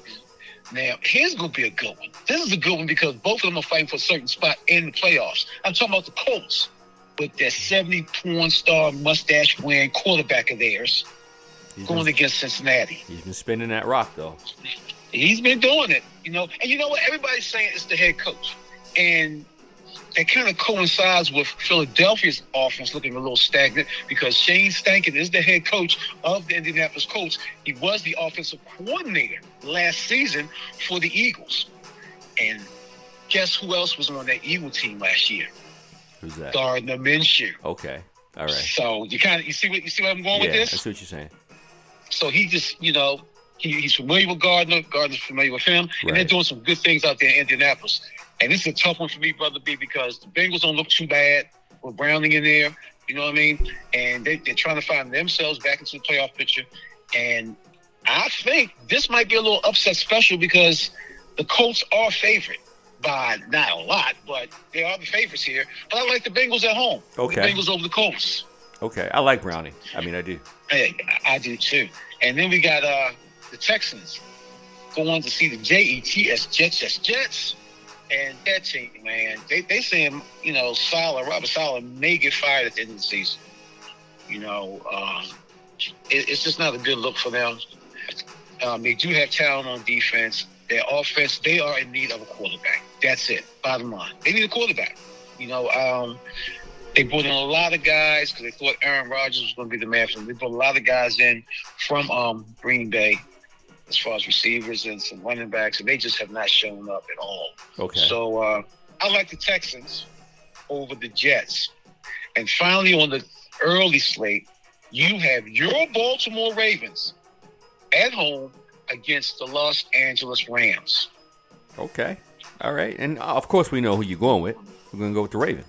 Now, here's going to be a good one. This is a good one because both of them are fighting for a certain spot in the playoffs. I'm talking about the Colts with that seventy porn star mustache wearing quarterback of theirs He's going been, against Cincinnati. he's been spinning that rock, though. He's been doing it, you know. And you know what? Everybody's saying it's the head coach. And that kind of coincides with Philadelphia's offense looking a little stagnant because Shane Steichen is the head coach of the Indianapolis Colts. He was the offensive coordinator last season for the Eagles. And guess who else was on that Eagle team last year? Who's that? Gardner Minshew. Okay. All right. So you kind of you see what you see where I'm going Yeah, with this? I see what you're saying. So he just, you know, he, he's familiar with Gardner. Gardner's familiar with him. And they're Right. doing some good things out there in Indianapolis. And this is a tough one for me, Brother B, because the Bengals don't look too bad with Browning in there. You know what I mean? And they, they're trying to find themselves back into the playoff picture. And I think this might be a little upset special because the Colts are favored by not a lot, but they are the favorites here. But I like the Bengals at home. Okay. The Bengals over the Colts. Okay. I like Browning. I mean, I do. Hey, I I do too. And then we got uh, the Texans going to see the J E T S Jets, Jets, Jets. And that team, man, they they saying, you know, Saleh, Robert Saleh may get fired at the end of the season. You know, um, it, it's just not a good look for them. Um, they do have talent on defense. Their offense, they are in need of a quarterback. That's it. Bottom line. They need a quarterback. You know, um, they brought in a lot of guys because they thought Aaron Rodgers was going to be the man for them. They brought a lot of guys in from um, Green Bay as far as receivers and some running backs, and they just have not shown up at all. Okay. So uh, I like the Texans over the Jets. And finally, on the early slate, you have your Baltimore Ravens at home against the Los Angeles Rams. Okay. All right. And, uh, of course, we know who you're going with. We're going to go with the Ravens.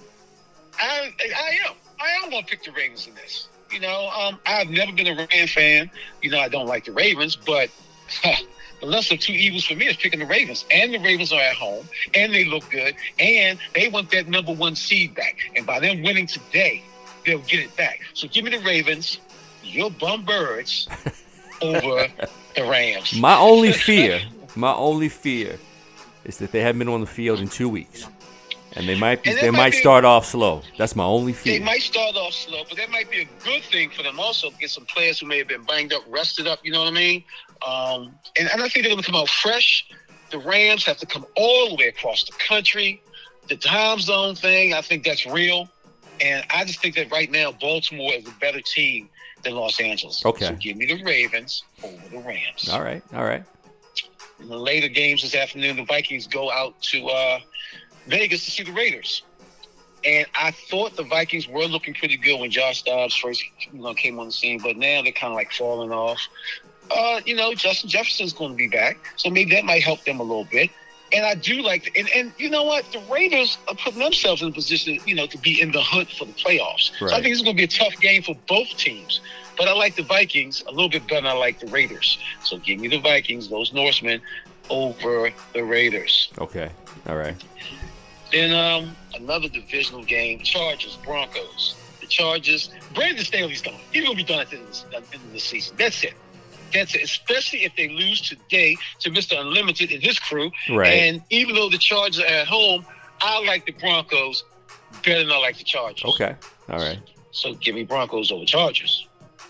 I, I am. I am going to pick the Ravens in this. You know, um, I've never been a Rams fan. You know, I don't like the Ravens, but huh, the lesser of two evils for me is picking the Ravens. And the Ravens are at home, and they look good, and they want that number one seed back. And by them winning today, they'll get it back. So give me the Ravens, your bum birds, over the Rams. My only fear, my only fear is that they haven't been on the field in two weeks. And they might be, And they that might might be- start off slow. That's my only They fear. might start off slow, but that might be a good thing for them also to get some players who may have been banged up, rested up, you know what I mean? Um, and, and I think they're going to come out fresh. The Rams have to come all the way across the country. The time zone thing, I think that's real. And I just think that right now, Baltimore is a better team than Los Angeles. Okay. So give me the Ravens over the Rams. All right. All right. In the later games this afternoon, the Vikings go out to uh, Vegas to see the Raiders. And I thought the Vikings were looking pretty good when Josh Dobbs first you know, came on the scene, but now they're kind of like falling off. Uh, you know, Justin Jefferson's going to be back, so maybe that might help them a little bit. And I do like, the, and, and you know what? The Raiders are putting themselves in a position, you know, to be in the hunt for the playoffs. Right. So I think it's going to be a tough game for both teams. But I like the Vikings a little bit better than I like the Raiders. So give me the Vikings, those Norsemen, over the Raiders. Okay. All right. Then um, another divisional game, Chargers, Broncos. The Chargers, Brandon Staley's done. He's going to be done at the end of, the, at the end of the season. That's it. That's it. Especially if they lose today to Mister Unlimited and his crew. Right. And even though the Chargers are at home, I like the Broncos better than I like the Chargers. Okay. All right. So give me Broncos over Chargers.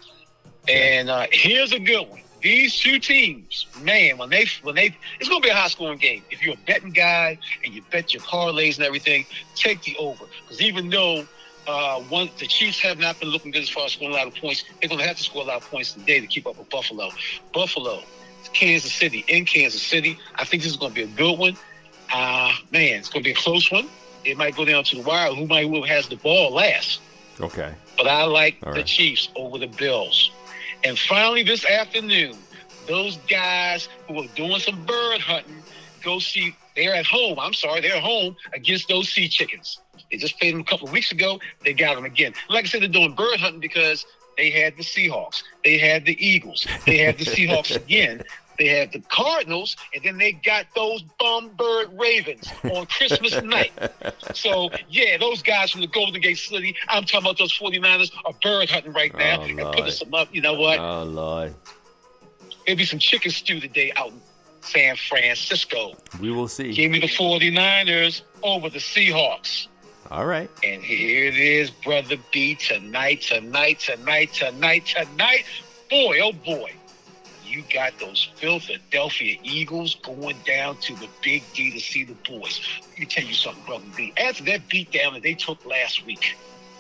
And uh, here's a good one. These two teams, man, when they when they, it's going to be a high-scoring game. If you're a betting guy and you bet your parlays and everything, take the over. Because even though uh, one the Chiefs have not been looking good as far as scoring a lot of points, they're going to have to score a lot of points today to keep up with Buffalo. Buffalo, Kansas City, in Kansas City. I think this is going to be a good one. Uh, man, it's going to be a close one. It might go down to the wire. Who might who has the ball last? Okay. But I like All the right. Chiefs over the Bills. And finally, this afternoon, those guys who are doing some bird hunting, go see, they're at home. I'm sorry, they're at home against those Sea Chickens. They just played them a couple of weeks ago. They got them again. Like I said, they're doing bird hunting because they had the Seahawks. They had the Eagles. They had the Seahawks again. They had the Cardinals, and then they got those bum bird Ravens on Christmas night. So, yeah, those guys from the Golden Gate City, I'm talking about those 49ers, are bird hunting right now Oh, and Lord. putting some up. You know what? Oh, Lord. There'll be some chicken stew today out in San Francisco. We will see. Give me the 49ers over the Seahawks. All right. And here it is, Brother B, tonight, tonight, tonight, tonight, tonight. Boy, oh boy. You got those Philadelphia Eagles going down to the Big D to see the boys. Let me tell you something, Brother B. After that beatdown that they took last week,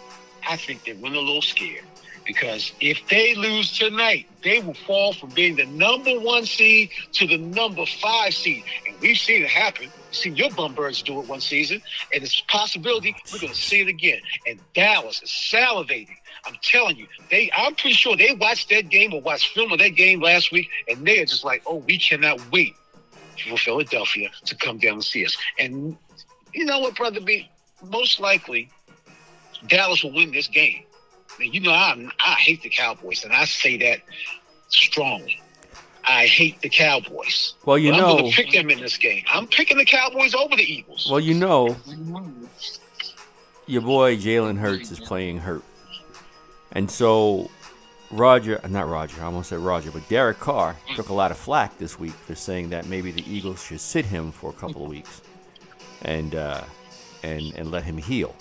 I think they went a little scared. Because if they lose tonight, they will fall from being the number one seed to the number five seed. And we've seen it happen. We've seen your Bumbirds do it one season. And it's a possibility we're going to see it again. And Dallas is salivating. I'm telling you, they. I'm pretty sure they watched that game or watched film of that game last week, and they are just like, oh, we cannot wait for Philadelphia to come down and see us. And you know what, Brother B? Most likely, Dallas will win this game. And you know, I I hate the Cowboys, and I say that strongly. I hate the Cowboys. Well, you But know. I'm going to pick them in this game. I'm picking the Cowboys over the Eagles. Well, you know, your boy Jalen Hurts is playing hurt. And so Roger, not Roger, I almost said Roger, but Derek Carr took a lot of flack this week for saying that maybe the Eagles should sit him for a couple of weeks and uh, and and let him heal.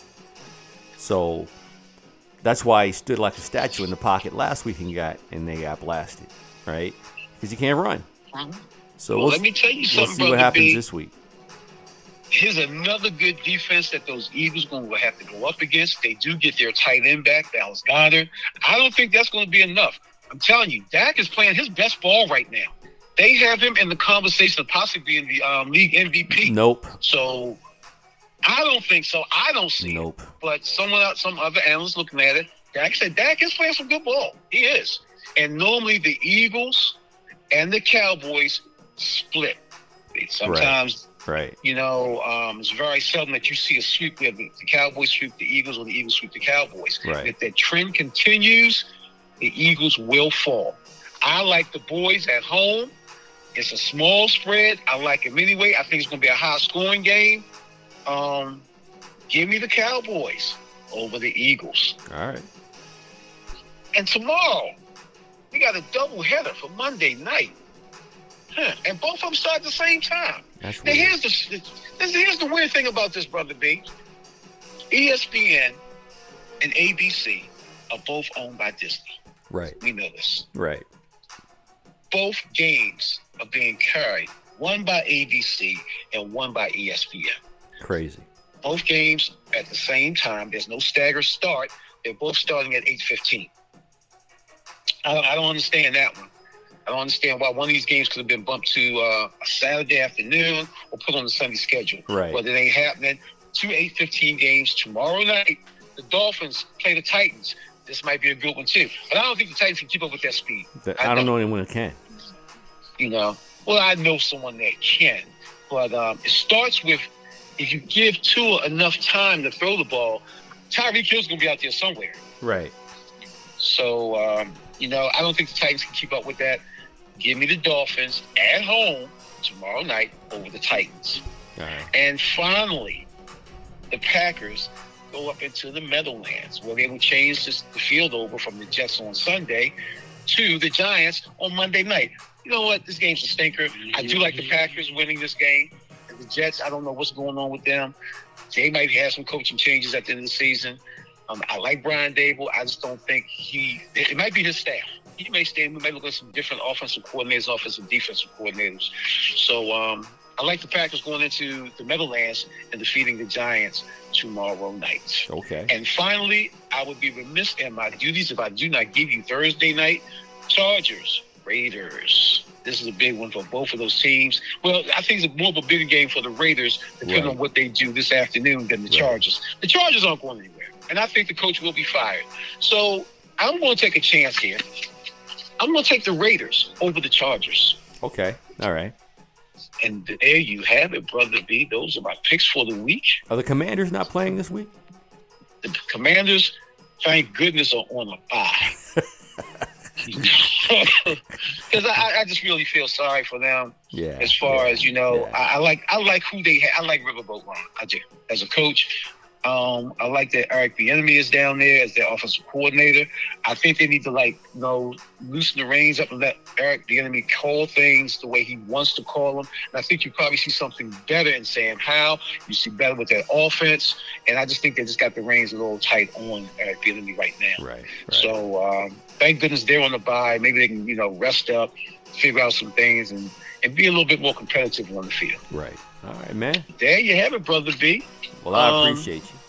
So that's why he stood like a statue in the pocket last week and got and they got blasted, right? Because he can't run. So Well, we'll, let me tell you we'll something, see what Brother happens B. this week. Here's another good defense that those Eagles going to have to go up against. They do get their tight end back, Dallas Goedert. I don't think that's going to be enough. I'm telling you, Dak is playing his best ball right now. They have him in the conversation of possibly being the um, league M V P. Nope. So I don't think so. I don't see Nope. it. But someone else, some other analysts looking at it, Dak said Dak is playing some good ball. He is. And normally the Eagles and the Cowboys split. They sometimes. Right. You know, um, it's very seldom that you see a sweep where the, the Cowboys sweep the Eagles or the Eagles sweep the Cowboys. Right. If that trend continues, the Eagles will fall. I like the boys at home. It's a small spread. I like them anyway. I think it's going to be a high-scoring game. Um, give me the Cowboys over the Eagles. All right. And tomorrow, we got a doubleheader for Monday night. Huh. And both of them start at the same time. That's Now, weird. here's the this, here's the weird thing about this, Brother B. E S P N and A B C are both owned by Disney. Right. We know this. Right. Both games are being carried, one by A B C and one by E S P N. Crazy. Both games at the same time. There's no staggered start. They're both starting at eight fifteen. I don't, I don't understand that one. I don't understand why one of these games could have been bumped to uh, a Saturday afternoon or put on the Sunday schedule. Right. But it ain't happening. Two eight fifteen games tomorrow night. The Dolphins play the Titans. This might be a good one, too. But I don't think the Titans can keep up with that speed. That- I don't know anyone who can. You know, well, I know someone that can. But um, it starts with if you give Tua enough time to throw the ball, Tyreek Hill's going to be out there somewhere. Right. So, um, you know, I don't think the Titans can keep up with that. Give me the Dolphins at home tomorrow night over the Titans. All right. And finally, the Packers go up into the Meadowlands, where they will change this, the field over from the Jets on Sunday to the Giants on Monday night. You know what? This game's a stinker. I do like the Packers winning this game. And the Jets, I don't know what's going on with them. They might have some coaching changes at the end of the season. Um, I like Brian Dable. I just don't think he – it might be his staff. He may stay. We may look at some different offensive coordinators, offensive defensive coordinators. So um, I like the Packers going into the Meadowlands and defeating the Giants tomorrow night. Okay. And finally, I would be remiss in my duties if I do not give you Thursday night Chargers, Raiders. This is a big one for both of those teams. Well, I think it's more of a bigger game for the Raiders, depending Right. on what they do this afternoon, than the Right. Chargers. The Chargers aren't going anywhere, and I think the coach will be fired. So I'm going to take a chance here. I'm going to take the Raiders over the Chargers. Okay. All right. And there you have it, Brother B. Those are my picks for the week. Are the Commanders not playing this week? The Commanders, thank goodness, are on a bye. Because I, I just really feel sorry for them. Yeah. As far yeah, as, you know, yeah. I, I like I like who they ha- I like Riverboat Ron. I do. As a coach, um, I like that Eric Bieniemy is down there as their offensive coordinator. I think they need to, like, you know, loosen the reins up and let Eric Bieniemy call things the way he wants to call them. And I think you probably see something better in Sam Howell. You see better with that offense. And I just think they just got the reins a little tight on Eric Bieniemy right now. Right. right. So um, thank goodness they're on the bye. Maybe they can, you know, rest up, figure out some things, and, and be a little bit more competitive on the field. Right. All right, man. There you have it, Brother B. Well, I Um, appreciate you.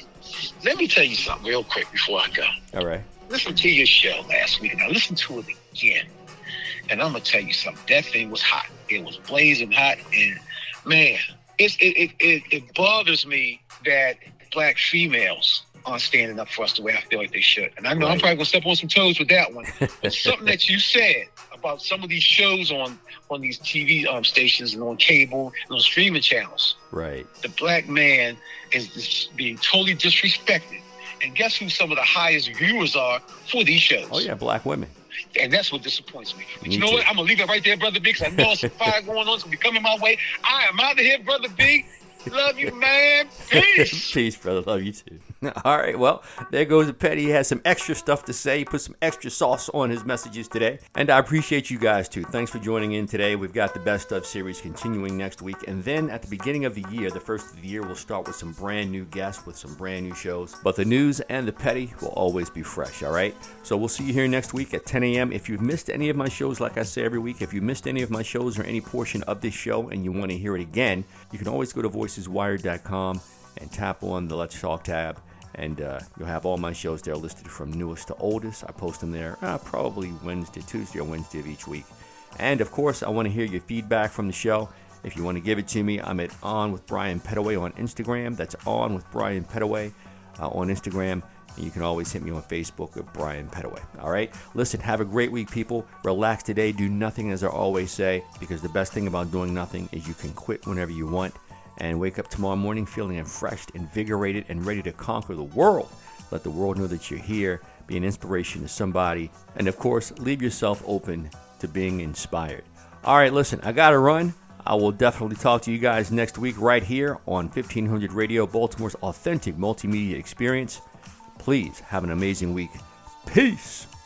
Let me tell you something real quick before I go. All right. Listen to your show last week, and I listened to it again. And I'm going to tell you something. That thing was hot. It was blazing hot. And, man, it's, it, it, it, it bothers me that black females aren't standing up for us the way I feel like they should. And I know Right. I'm probably going to step on some toes with that one. But something that you said about some of these shows on, on these T V um, stations and on cable and on streaming channels, Right. the black man is just being totally disrespected. And guess who some of the highest viewers are for these shows? Oh, yeah, black women. And that's what disappoints me. But Me you know too. what? I'm going to leave it right there, Brother B, because I know some fire going on. It's going to be coming my way. I am out of here, Brother B. Love you, man. Peace. Peace, brother. Love you too. All right. Well, there goes the Petty. He has some extra stuff to say. Put some extra sauce on his messages today. And I appreciate you guys too. Thanks for joining in today. We've got the Best Of series continuing next week. And then at the beginning of the year, the first of the year, we'll start with some brand new guests with some brand new shows. But the news and the Petty will always be fresh. All right. So we'll see you here next week at ten a.m. If you've missed any of my shows, like I say every week, if you missed any of my shows or any portion of this show and you want to hear it again, you can always go to voices wired dot com and tap on the Let's Talk tab, and uh, you'll have all my shows there listed from newest to oldest. I post them there uh, probably Wednesday, Tuesday, or Wednesday of each week. And of course, I want to hear your feedback from the show. If you want to give it to me, I'm at On with Brian Petaway on Instagram. That's On with Brian Petaway uh, on Instagram. And you can always hit me on Facebook at Brian Petaway. All right? Listen, have a great week, people. Relax today. Do nothing, as I always say, because the best thing about doing nothing is you can quit whenever you want and wake up tomorrow morning feeling refreshed, invigorated, and ready to conquer the world. Let the world know that you're here. Be an inspiration to somebody. And, of course, leave yourself open to being inspired. All right, listen, I got to run. I will definitely talk to you guys next week right here on fifteen hundred Radio, Baltimore's authentic multimedia experience. Please have an amazing week. Peace.